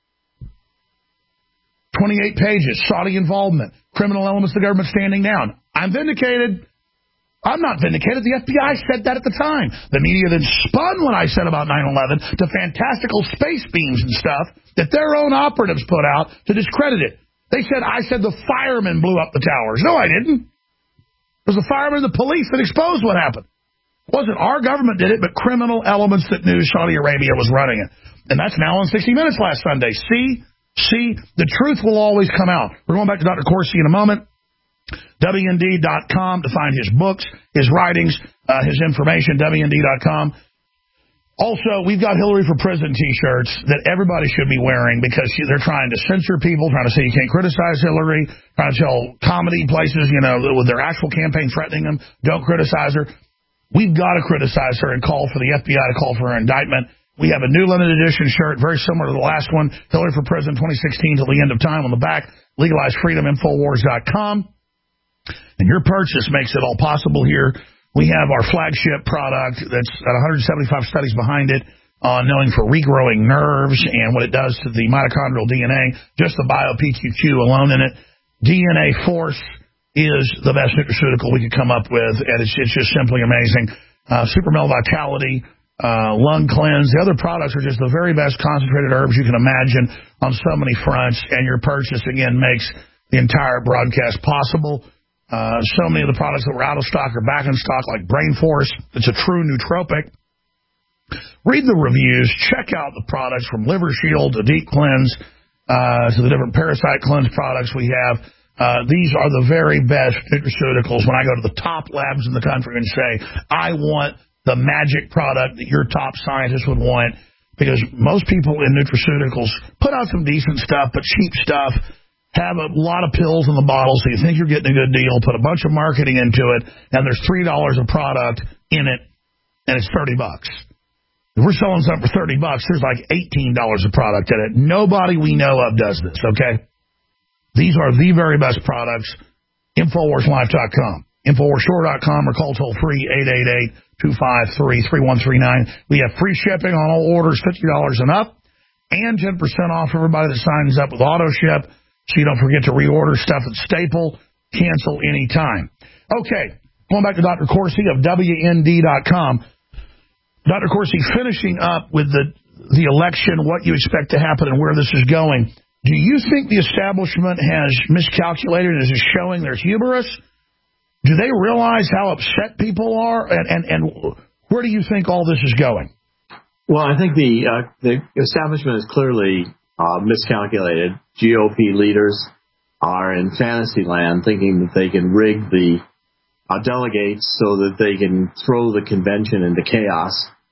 [SPEAKER 3] twenty-eight pages, Saudi involvement, criminal elements of the government standing down. I'm vindicated. I'm not vindicated. The F B I said that at the time. The media then spun what I said about nine eleven to fantastical space beams and stuff that their own operatives put out to discredit it. They said I said the firemen blew up the towers. No, I didn't. It was the firemen and the police that exposed what happened. It wasn't our government did it, but criminal elements that knew Saudi Arabia was running it. And that's now on sixty minutes last Sunday. See? See? The truth will always come out. We're going back to Doctor Corsi in a moment. W N D dot com to find his books, his writings, uh, his information, W N D dot com. Also, we've got Hillary for Prison T-shirts that everybody should be wearing because they're trying to censor people, trying to say you can't criticize Hillary, trying to tell comedy places, you know, with their actual campaign threatening them, don't criticize her. We've got to criticize her and call for the F B I to call for her indictment. We have a new limited edition shirt, very similar to the last one, Hillary for Prison twenty sixteen till the end of time on the back, legalize freedom infowars dot com. And your purchase makes it all possible here. We have our flagship product that's got one hundred seventy-five studies behind it on knowing for regrowing nerves and what it does to the mitochondrial D N A, just the bio-P Q Q alone in it. D N A Force is the best nutraceutical we could come up with, and it's, it's just simply amazing. Uh, Super Male Vitality, uh, Lung Cleanse, the other products are just the very best concentrated herbs you can imagine on so many fronts, and your purchase, again, makes the entire broadcast possible. Uh, so many of the products that were out of stock are back in stock, like Brain Force. It's a true nootropic. Read the reviews. Check out the products from Liver Shield to Deep Cleanse uh, to the different Parasite Cleanse products we have. Uh, these are the very best nutraceuticals. When I go to the top labs in the country and say, I want the magic product that your top scientists would want, because most people in nutraceuticals put out some decent stuff, but cheap stuff, have a lot of pills in the bottle, so you think you're getting a good deal, put a bunch of marketing into it, and there's three dollars a product in it, and it's thirty bucks. If we're selling something for thirty bucks, there's like eighteen dollars a product in it. Nobody we know of does this, okay? These are the very best products. Infowars Life dot com, Infowars Store dot com, or call toll-free eight eight eight, two five three, three one three nine. We have free shipping on all orders fifty dollars and up, and ten percent off everybody that signs up with AutoShip. So you don't forget to reorder stuff at Staple. Cancel anytime. Okay, going back to Doctor Corsi of W N D dot com. Doctor Corsi, finishing up with the the election, what you expect to happen and where this is going. Do you think the establishment has miscalculated and is showing their hubris? Do they realize how upset people are? And, and, and where do you think all this is going?
[SPEAKER 13] Well, I think the uh, the establishment is clearly uh, miscalculated. G O P leaders are in fantasy land thinking that they can rig the uh, delegates so that they can throw the convention into chaos.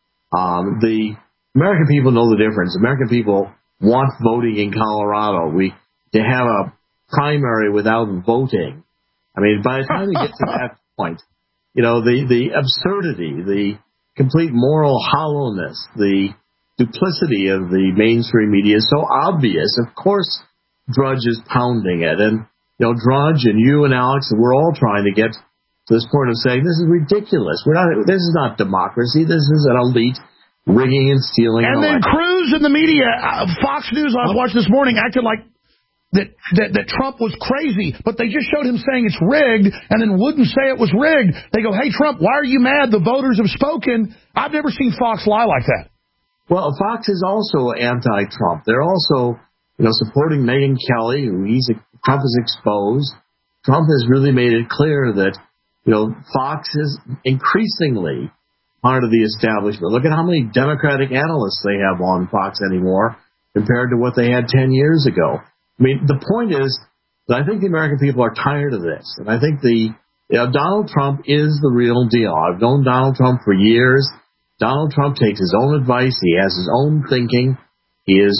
[SPEAKER 13] Um, the American people know the difference. American people want voting in Colorado. We to have a primary without voting. I mean, by the time we get to that point, you know, the, the absurdity, the complete moral hollowness, the duplicity of the mainstream media is so obvious. Of course, Drudge is pounding it. And, you know, Drudge and you and Alex, we're all trying to get to this point of saying this is ridiculous. We're not. This is not democracy. This is an elite rigging and stealing.
[SPEAKER 3] And then Cruz and the media, uh, Fox News, I was watching this morning, acted like that, that that Trump was crazy, but they just showed him saying it's rigged and then wouldn't say it was rigged. They go, hey, Trump, why are you mad? The voters have spoken. I've never seen Fox lie like that.
[SPEAKER 13] Well, Fox is also anti-Trump. They're also, you know, supporting Megyn Kelly, who he's Trump is exposed. Trump has really made it clear that, you know, Fox is increasingly part of the establishment. Look at how many Democratic analysts they have on Fox anymore compared to what they had ten years ago. I mean, the point is that I think the American people are tired of this. And I think the you know, Donald Trump is the real deal. I've known Donald Trump for years. Donald Trump takes his own advice. He has his own thinking. He is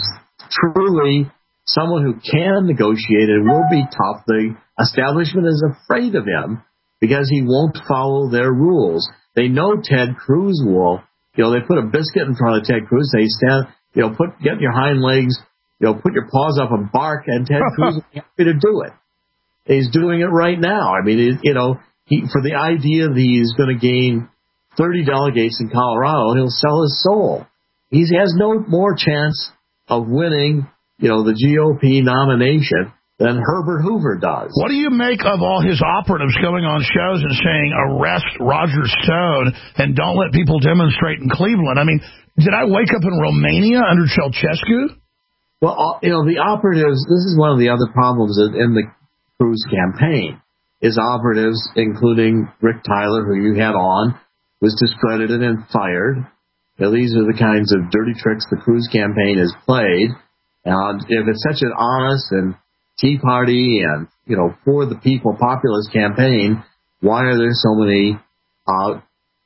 [SPEAKER 13] truly someone who can negotiate and will be tough. The establishment is afraid of him because he won't follow their rules. They know Ted Cruz will. You know, they put a biscuit in front of Ted Cruz. They stand, you know, put get your hind legs, you know, put your paws up and bark, and Ted Cruz will be happy to do it. He's doing it right now. I mean, it, you know, he, for the idea that he's going to gain thirty delegates in Colorado, he'll sell his soul. He's, he has no more chance of winning, you know, the G O P nomination than Herbert Hoover does.
[SPEAKER 3] What do you make of all his operatives going on shows and saying, arrest Roger Stone and don't let people demonstrate in Cleveland? I mean, did I wake up in Romania under Ceausescu?
[SPEAKER 13] Well, you know, the operatives, this is one of the other problems in the Cruz campaign, is operatives, including Rick Tyler, who you had on, was discredited and fired. Now, these are the kinds of dirty tricks the Cruz campaign has played. And if it's such an honest and Tea Party and, you know, for the people populist campaign, why are there so many uh,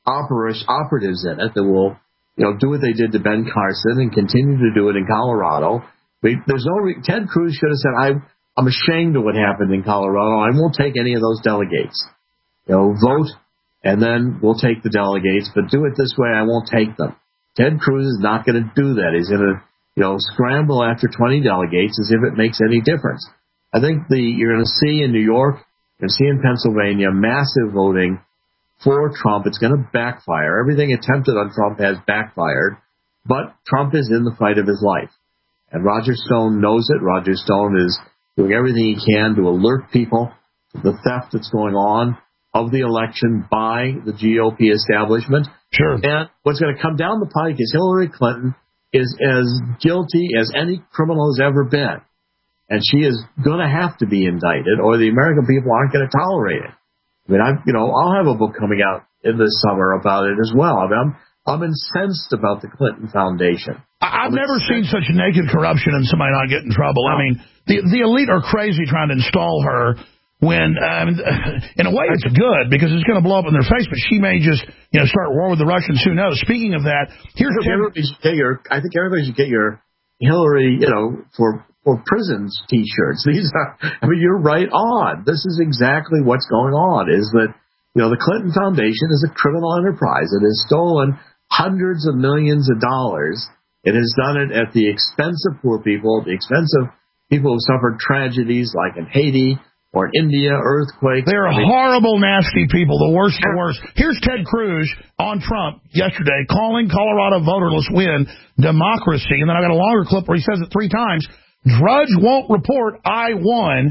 [SPEAKER 13] operatives in it that will, you know, do what they did to Ben Carson and continue to do it in Colorado? I mean, there's no re- Ted Cruz should have said, I, I'm ashamed of what happened in Colorado. I won't take any of those delegates. You know, vote, and then we'll take the delegates, but do it this way, I won't take them. Ted Cruz is not going to do that. He's going to, you know, scramble after twenty delegates as if it makes any difference. I think the you're going to see in New York, you're going to see in Pennsylvania, massive voting for Trump. It's going to backfire. Everything attempted on Trump has backfired, but Trump is in the fight of his life. And Roger Stone knows it. Roger Stone is doing everything he can to alert people to the theft that's going on of the election by the G O P establishment.
[SPEAKER 3] Sure.
[SPEAKER 13] And what's going to come down the pike is Hillary Clinton is as guilty as any criminal has ever been. And she is going to have to be indicted, or the American people aren't going to tolerate it. I mean, I, you know, I'll have a book coming out in this summer about it as well. I mean, I'm, I'm incensed about the Clinton Foundation.
[SPEAKER 3] I've never seen such naked corruption and somebody not get in trouble. I mean, the the elite are crazy trying to install her when, um, in a way, it's good because it's going to blow up in their face, but she may just, you know, start war with the Russians. Who knows? Speaking of that, here's
[SPEAKER 13] I think, everybody should get your, I think everybody should get your Hillary, you know, for for prisons T-shirts. These are, I mean, you're right on. This is exactly what's going on. Is that, you know, the Clinton Foundation is a criminal enterprise. It has stolen hundreds of millions of dollars. It has done it at the expense of poor people, the expense of people who suffered tragedies like in Haiti or in India, earthquakes.
[SPEAKER 3] They're
[SPEAKER 13] I mean,
[SPEAKER 3] horrible, nasty people, the worst of the worst. Here's Ted Cruz on Trump yesterday calling Colorado voterless win democracy. And then I got a longer clip where he says it three times. Drudge won't report I won.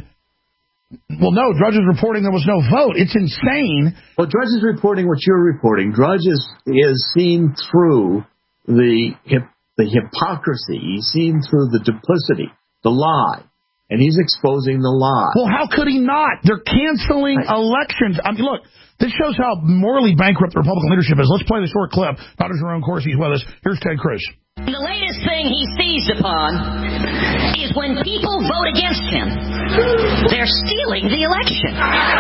[SPEAKER 3] Well, no, Drudge is reporting there was no vote. It's insane.
[SPEAKER 13] Well, Drudge is reporting what you're reporting. Drudge is, is seen through the hip, the hypocrisy. He's seen through the duplicity, the lie. And he's exposing the lie.
[SPEAKER 3] Well, how could he not? They're canceling right. elections. I mean, look, this shows how morally bankrupt the Republican leadership is. Let's play the short clip. Doctor Jerome Corsi's with us. Here's Ted Cruz.
[SPEAKER 19] The latest thing he seized upon is when people vote against him, they're stealing the election.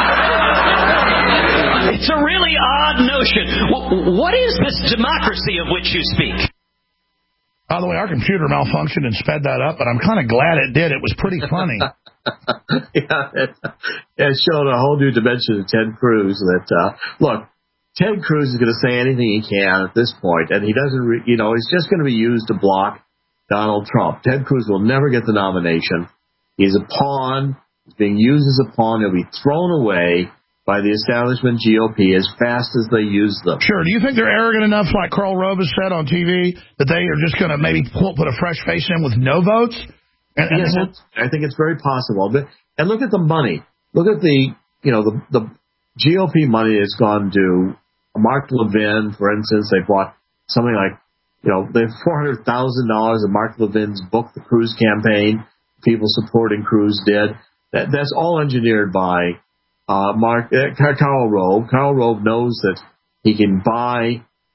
[SPEAKER 19] It's a really odd notion. What is this democracy of which you speak?
[SPEAKER 3] By the way, our computer malfunctioned and sped that up, but I'm kind of glad it did. It was pretty funny.
[SPEAKER 13] yeah, it, it showed a whole new dimension of Ted Cruz. That uh, look, Ted Cruz is going to say anything he can at this point, and he doesn't. Re- you know, he's just going to be used to block Donald Trump. Ted Cruz will never get the nomination. He's a pawn. He's being used as a pawn. He'll be thrown away by the establishment G O P as fast as they use them.
[SPEAKER 3] Sure. Do you think they're arrogant enough, like Karl Rove has said on T V, that they are just going to maybe put a fresh face in with no votes? And, and
[SPEAKER 13] yes, I think it's very possible. But and look at the money. Look at the you know the the G O P money that's gone to Mark Levin, for instance. They bought something like you know they have four hundred thousand dollars of Mark Levin's book, The Cruz Campaign. People supporting Cruz did that. That's all engineered by. Uh, Mark, uh, Karl Rove. Karl Rove knows that he can buy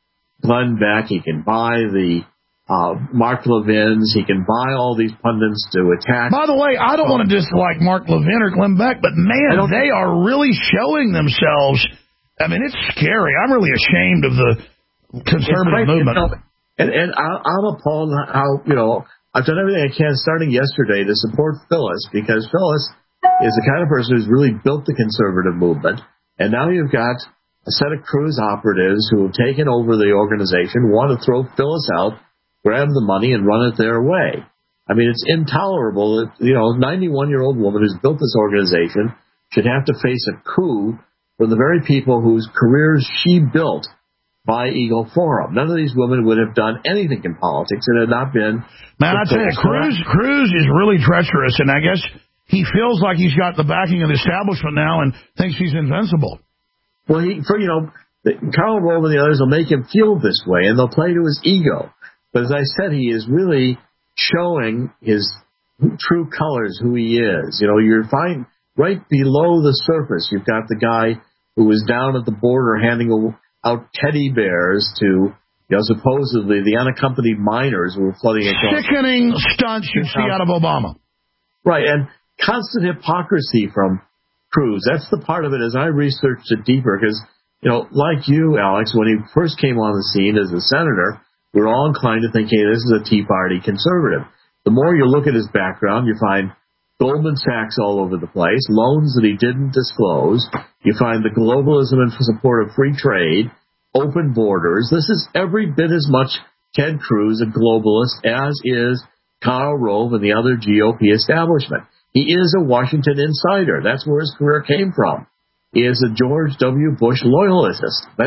[SPEAKER 13] Glenn Beck. He can buy the uh, Mark Levins. He can buy all these pundits to attack.
[SPEAKER 3] By the way, I don't want to dislike Mark Levin or Glenn Beck, but man, they are really showing themselves. I mean, it's scary. I'm really ashamed of the conservative movement.
[SPEAKER 13] You know, and and I, I'm appalled how, you know, I've done everything I can starting yesterday to support Phyllis, because Phyllis is the kind of person who's really built the conservative movement. And now you've got a set of Cruz operatives who have taken over the organization, want to throw Phyllis out, grab the money, and run it their way. I mean, it's intolerable that, you know, a ninety-one-year-old woman who's built this organization should have to face a coup from the very people whose careers she built by Eagle Forum. None of these women would have done anything in politics if it had not been...
[SPEAKER 3] Man, I tell you, Cruz, Cruz is really treacherous, and I guess he feels like he's got the backing of the establishment now and thinks he's invincible.
[SPEAKER 13] Well, he, for, you know, Karl Rove and the others will make him feel this way, and they'll play to his ego. But as I said, he is really showing his true colors, who he is. You know, you're fine right below the surface. You've got the guy who was down at the border handing out teddy bears to, you know, supposedly the unaccompanied minors who were flooding across.
[SPEAKER 3] Sickening stunts you see out of Obama.
[SPEAKER 13] Right, and constant hypocrisy from Cruz. That's the part of it as I researched it deeper, because, you know, like you, Alex, when he first came on the scene as a senator, we were all inclined to think, hey, this is a Tea Party conservative. The more you look at his background, you find Goldman Sachs all over the place, loans that he didn't disclose. You find the globalism in support of free trade, open borders. This is every bit as much Ted Cruz a globalist as is Karl Rove and the other G O P establishment. He is a Washington insider. That's where his career came from. He is a George W. Bush loyalist.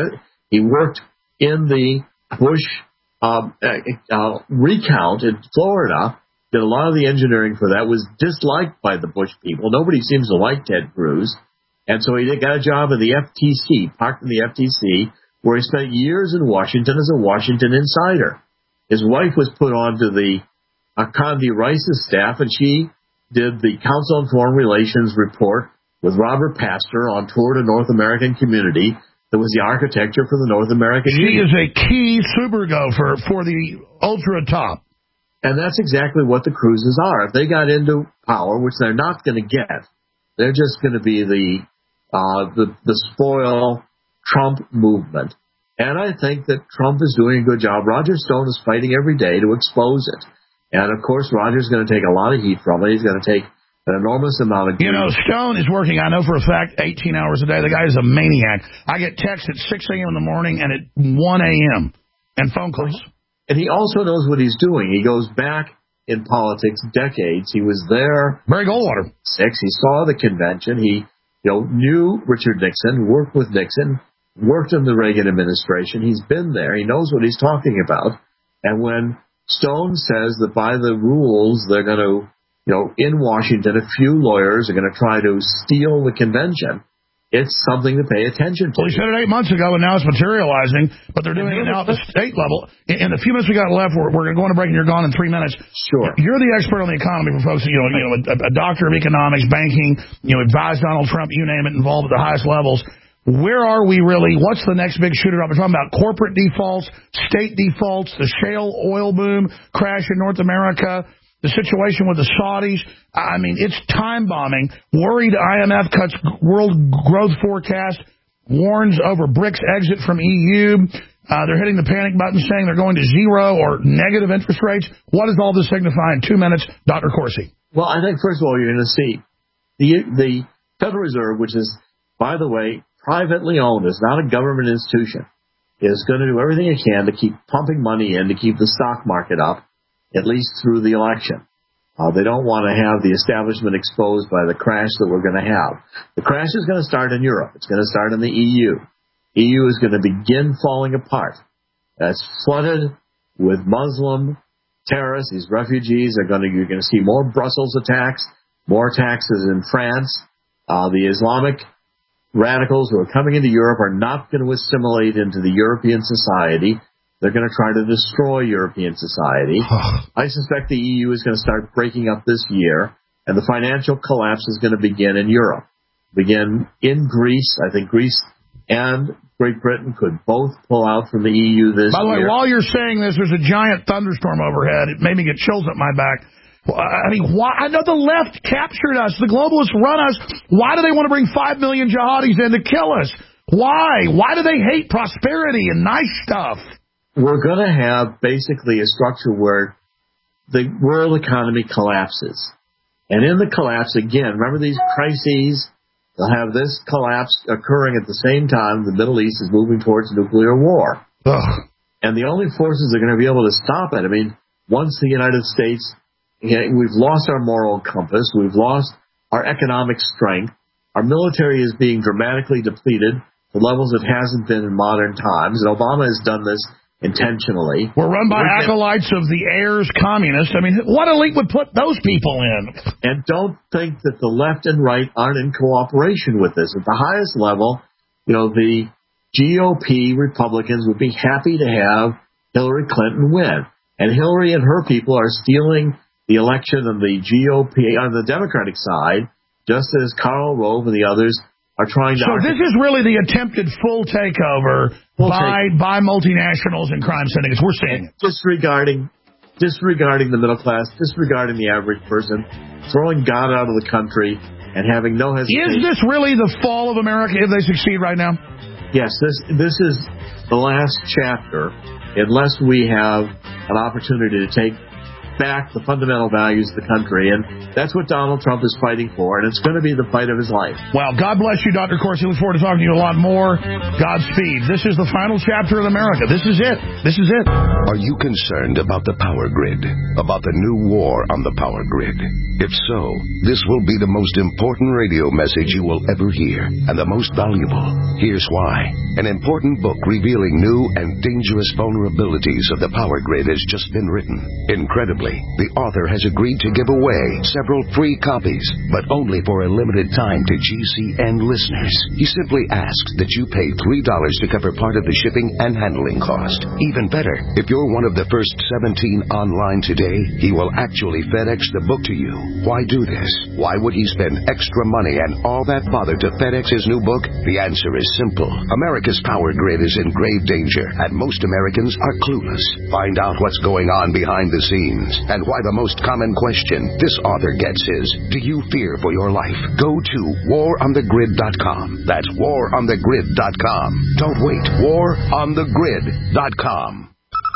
[SPEAKER 13] He worked in the Bush uh, uh, recount in Florida, did a lot of the engineering for that, was disliked by the Bush people. Nobody seems to like Ted Cruz. And so he got a job in the F T C, parked in the F T C, where he spent years in Washington as a Washington insider. His wife was put onto the uh, Condi Rice's staff, and she did the Council on Foreign Relations report with Robert Pastor on tour to North American community that was the architecture for the North American
[SPEAKER 3] she
[SPEAKER 13] Union.
[SPEAKER 3] She is a key super gopher for the ultra top.
[SPEAKER 13] And that's exactly what the Cruzes are. If they got into power, which they're not going to get, they're just going to be the, uh, the, the spoil Trump movement. And I think that Trump is doing a good job. Roger Stone is fighting every day to expose it. And, of course, Roger's going to take a lot of heat from it. He's going to take an enormous amount of...
[SPEAKER 3] You know, Stone is working, I know for a fact, eighteen hours a day. The guy is a maniac. I get texts at six a.m. in the morning and at one a.m. and phone calls.
[SPEAKER 13] And he also knows what he's doing. He goes back in politics decades. He was there.
[SPEAKER 3] Barry Goldwater.
[SPEAKER 13] Six. He saw the convention. He, you know, knew Richard Nixon, worked with Nixon, worked in the Reagan administration. He's been there. He knows what he's talking about. And when Stone says that by the rules they're going to, you know, in Washington, a few lawyers are going to try to steal the convention, it's something to pay attention to.
[SPEAKER 3] Well, he said it eight months ago, and now it's materializing, but they're doing it now at the state level. In, in the few minutes we got left, we're, we're going to go on a break, and you're gone in three minutes.
[SPEAKER 13] Sure.
[SPEAKER 3] You're the expert on the economy for folks, you know, you know a, a doctor of economics, banking, you know, advise Donald Trump, you name it, involved at the highest levels. Where are we really? What's the next big shooter up? We're talking about corporate defaults, state defaults, the shale oil boom, crash in North America, the situation with the Saudis. I mean, it's time bombing. Worried I M F cuts world growth forecast, warns over BRICS exit from E U. Uh, they're hitting the panic button saying they're going to zero or negative interest rates. What does all this signify in two minutes, Doctor Corsi?
[SPEAKER 13] Well, I think, first of all, you're going to see the, the Federal Reserve, which is, by the way, privately owned, is not a government institution, is going to do everything it can to keep pumping money in to keep the stock market up, at least through the election. Uh, they don't want to have the establishment exposed by the crash that we're going to have. The crash is going to start in Europe. It's going to start in the E U. E U is going to begin falling apart. It's flooded with Muslim terrorists. These refugees are going to, you're going to see more Brussels attacks, more attacks in France. Uh, the Islamic radicals who are coming into Europe are not going to assimilate into the European society. They're going to try to destroy European society. I suspect the E U is going to start breaking up this year, and the financial collapse is going to begin in Europe. Begin in Greece. I think Greece and Great Britain could both pull out from the E U this year.
[SPEAKER 3] By the way, while you're saying this, there's a giant thunderstorm overhead. It made me get chills up my back. I mean, why? I know the left captured us. The globalists run us. Why do they want to bring five million jihadis in to kill us? Why? Why do they hate prosperity and nice stuff?
[SPEAKER 13] We're going to have basically a structure where the world economy collapses. And in the collapse, again, remember these crises, they'll have this collapse occurring at the same time the Middle East is moving towards nuclear war.
[SPEAKER 3] Ugh.
[SPEAKER 13] And the only forces that are going to be able to stop it, I mean, once the United States, we've lost our moral compass, we've lost our economic strength, our military is being dramatically depleted to levels it hasn't been in modern times, and Obama has done this intentionally.
[SPEAKER 3] We're run by We're acolytes of the heirs communists. I mean, what elite would put those people in?
[SPEAKER 13] And don't think that the left and right aren't in cooperation with this. At the highest level, you know, the G O P Republicans would be happy to have Hillary Clinton win. And Hillary and her people are stealing the election on the G O P, on the Democratic side, just as Karl Rove and the others are trying to...
[SPEAKER 3] So this is really the attempted full takeover full by take. by multinationals and crime syndicates. We're seeing it.
[SPEAKER 13] Disregarding, disregarding the middle class, disregarding the average person, throwing God out of the country, and having no hesitation.
[SPEAKER 3] Is this really the fall of America if they succeed right now?
[SPEAKER 13] Yes, this this is the last chapter, unless we have an opportunity to take back the fundamental values of the country, and that's what Donald Trump is fighting for, and it's going to be the fight of his life.
[SPEAKER 3] Well, God bless you, Doctor Corsi. Look forward to talking to you a lot more. Godspeed. This is the final chapter in America. This is it. This is it.
[SPEAKER 15] Are you concerned about the power grid? About the new war on the power grid? If so, this will be the most important radio message you will ever hear, and the most valuable. Here's why. An important book revealing new and dangerous vulnerabilities of the power grid has just been written. Incredibly, the author has agreed to give away several free copies, but only for a limited time to G C N listeners. He simply asks that you pay three dollars to cover part of the shipping and handling cost. Even better, if you're one of the first seventeen online today, he will actually FedEx the book to you. Why do this? Why would he spend extra money and all that bother to FedEx his new book? The answer is simple. America's power grid is in grave danger, and most Americans are clueless. Find out what's going on behind the scenes, and why the most common question this author gets is, do you fear for your life? Go to war on the grid dot com. That's war on the grid dot com. Don't wait. war on the grid dot com.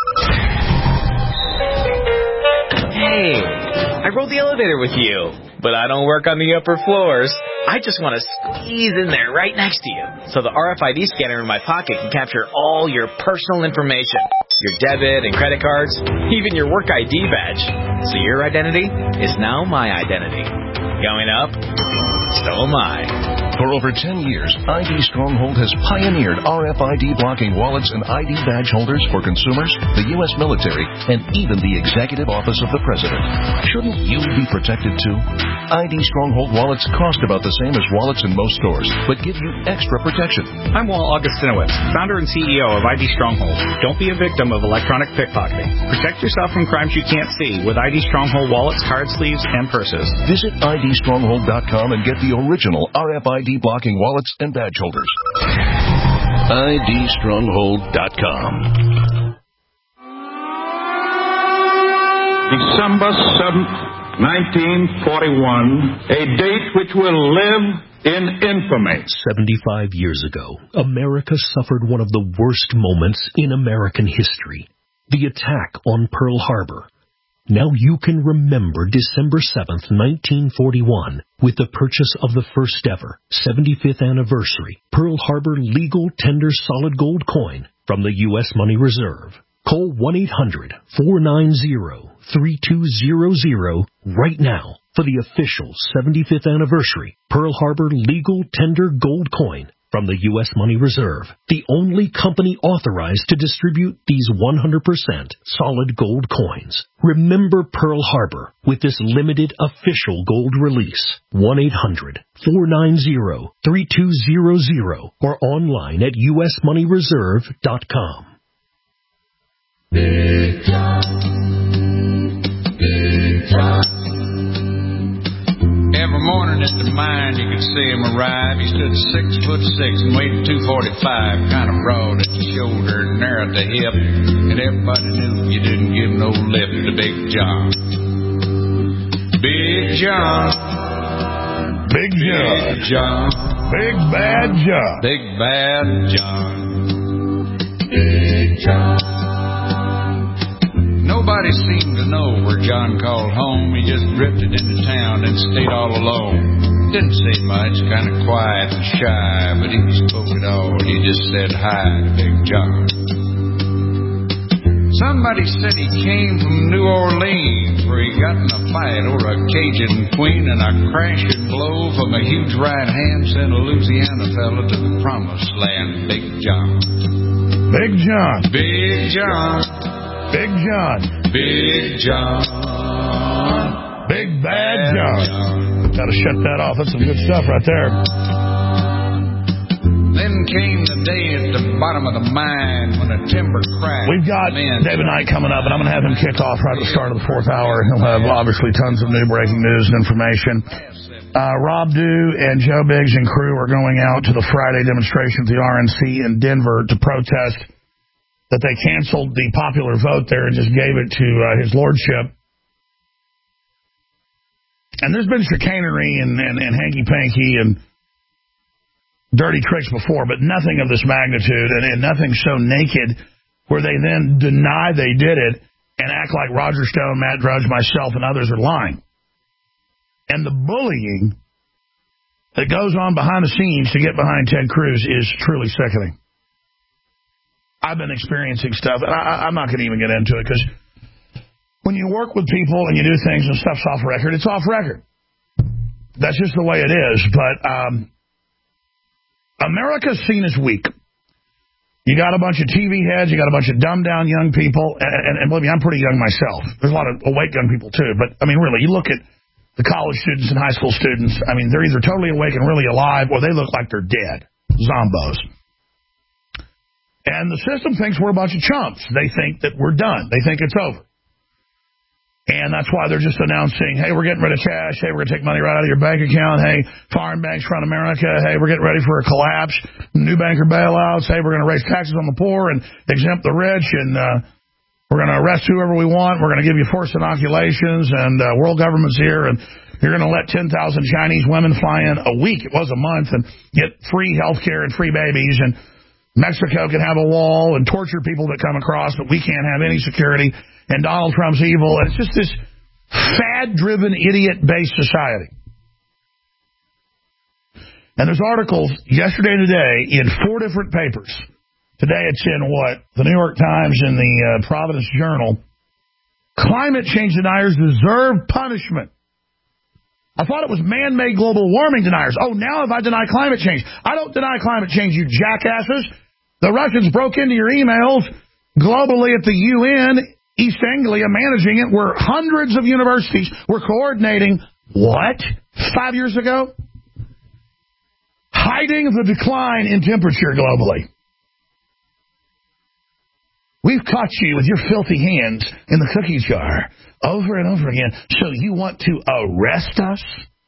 [SPEAKER 20] Hey, I rode the elevator with you, but I don't work on the upper floors. I just want to squeeze in there right next to you, so the R F I D scanner in my pocket can capture all your personal information, your debit and credit cards, even your work I D badge. So your identity is now my identity. Going up, so am I.
[SPEAKER 14] For over ten years, I D Stronghold has pioneered R F I D blocking wallets and I D badge holders for consumers, the U S military, and even the executive office of the president. Shouldn't you be protected too? I D Stronghold wallets cost about the same as wallets in most stores, but give you extra protection.
[SPEAKER 21] I'm Walt Augustinowicz, founder and C E O of I D Stronghold. Don't be a victim of electronic pickpocketing. Protect yourself from crimes you can't see with I D Stronghold wallets, card sleeves, and purses.
[SPEAKER 14] Visit I D stronghold dot com and get the original R F I D blocking wallets and badge holders. I D stronghold dot com.
[SPEAKER 17] December seventh, nineteen forty-one, a date which will live in infamy.
[SPEAKER 1] seventy-five years ago, America suffered one of the worst moments in American history, the attack on Pearl Harbor. Now you can remember December seventh, nineteen forty-one, with the purchase of the first ever seventy-fifth anniversary Pearl Harbor legal tender solid gold coin from the U S Money Reserve. Call one eight hundred, four nine zero, three two zero zero right now for the official seventy-fifth anniversary Pearl Harbor legal tender gold coin from the U S Money Reserve, the only company authorized to distribute these one hundred percent solid gold coins. Remember Pearl Harbor with this limited official gold release. one eight hundred, four nine zero, three two zero zero or online at U S money reserve dot com.
[SPEAKER 18] Big John, Big John.
[SPEAKER 22] Every morning
[SPEAKER 4] morning at the mine, you could see him arrive. He stood six foot six and weighed two forty-five, kind of broad at the shoulder, narrow at the hip, and everybody knew you didn't give no lip to Big John. Big John.
[SPEAKER 3] Big John.
[SPEAKER 4] Big John.
[SPEAKER 3] Big Bad John.
[SPEAKER 4] Big Bad John. Big John. Nobody seemed to know where John called home. He just drifted into town and stayed all alone. Didn't say much, kind of quiet and shy, but he spoke it all. He just said hi to Big John. Somebody said he came from New Orleans, where he got in a fight over a Cajun queen, and a crashing blow from a huge right hand sent a Louisiana fella to the promised land. Big John.
[SPEAKER 3] Big John.
[SPEAKER 4] Big John.
[SPEAKER 3] Big John.
[SPEAKER 4] Big John.
[SPEAKER 3] Big Bad John. Gotta shut that off. That's some good stuff right there.
[SPEAKER 4] Then came the day at the bottom of the mine when the timber cracked.
[SPEAKER 3] We've got David Knight coming up, and I'm going to have him kick off right at the start of the fourth hour. He'll have, obviously, tons of new breaking news and information. Uh, Rob Dew and Joe Biggs and crew are going out to the Friday demonstration at the R N C in Denver to protest that they canceled the popular vote there and just gave it to uh, his lordship. And there's been chicanery and, and, and hanky-panky and dirty tricks before, but nothing of this magnitude and, and nothing so naked where they then deny they did it and act like Roger Stone, Matt Drudge, myself, and others are lying. And the bullying that goes on behind the scenes to get behind Ted Cruz is truly sickening. I've been experiencing stuff, and I, I'm not going to even get into it, because when you work with people and you do things and stuff's off record, it's off record. That's just the way it is. But um, America's seen as weak. You got a bunch of T V heads, you got a bunch of dumbed-down young people, and, and, and believe me, I'm pretty young myself. There's a lot of awake young people, too. But, I mean, really, you look at the college students and high school students, I mean, they're either totally awake and really alive, or they look like they're dead. Zombos. And the system thinks we're a bunch of chumps. They think that we're done. They think it's over. And that's why they're just announcing, hey, we're getting rid of cash. Hey, we're going to take money right out of your bank account. Hey, foreign banks run America. Hey, we're getting ready for a collapse. New banker bailouts. Hey, we're going to raise taxes on the poor and exempt the rich. And uh, we're going to arrest whoever we want. We're going to give you forced inoculations. And uh, world government's here. And you're going to let ten thousand Chinese women fly in a week. It was a month. And get free health care and free babies. And Mexico can have a wall and torture people that come across, but we can't have any security. And Donald Trump's evil. And it's just this fad-driven, idiot-based society. And there's articles yesterday and today in four different papers. Today it's in what? The New York Times and the uh, Providence Journal. Climate change deniers deserve punishment. I thought it was man-made global warming deniers. Oh, now if I deny climate change. I don't deny climate change, you jackasses. The Russians broke into your emails globally at the U N, East Anglia, managing it, where hundreds of universities were coordinating, what, five years ago? Hiding the decline in temperature globally. We've caught you with your filthy hands in the cookie jar over and over again. So you want to arrest us?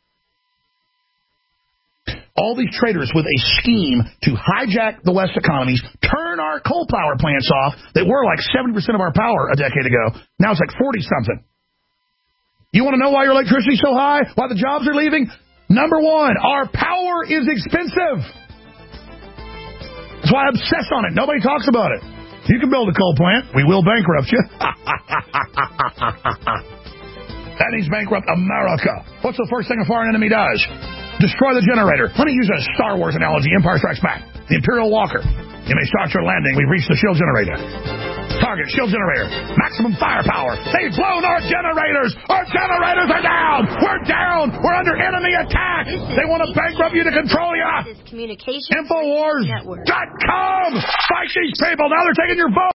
[SPEAKER 3] All these traitors with a scheme to hijack the West economies, turn our coal power plants off that were like seventy percent of our power a decade ago. Now it's like forty-something. You want to know why your electricity's so high? Why the jobs are leaving? Number one, our power is expensive. That's why I obsess on it. Nobody talks about it. You can build a coal plant. We will bankrupt you. That means bankrupt America. What's the first thing a foreign enemy does? Destroy the generator. Let me use a Star Wars analogy. Empire Strikes Back. The Imperial Walker. You may start your landing. We've reached the shield generator. Target, shield generator. Maximum firepower. They've blown our generators. Our generators are down. We're down. We're under enemy attack. They want to bankrupt you to control you. Infowars dot com. Fight these people. Now they're taking your vote.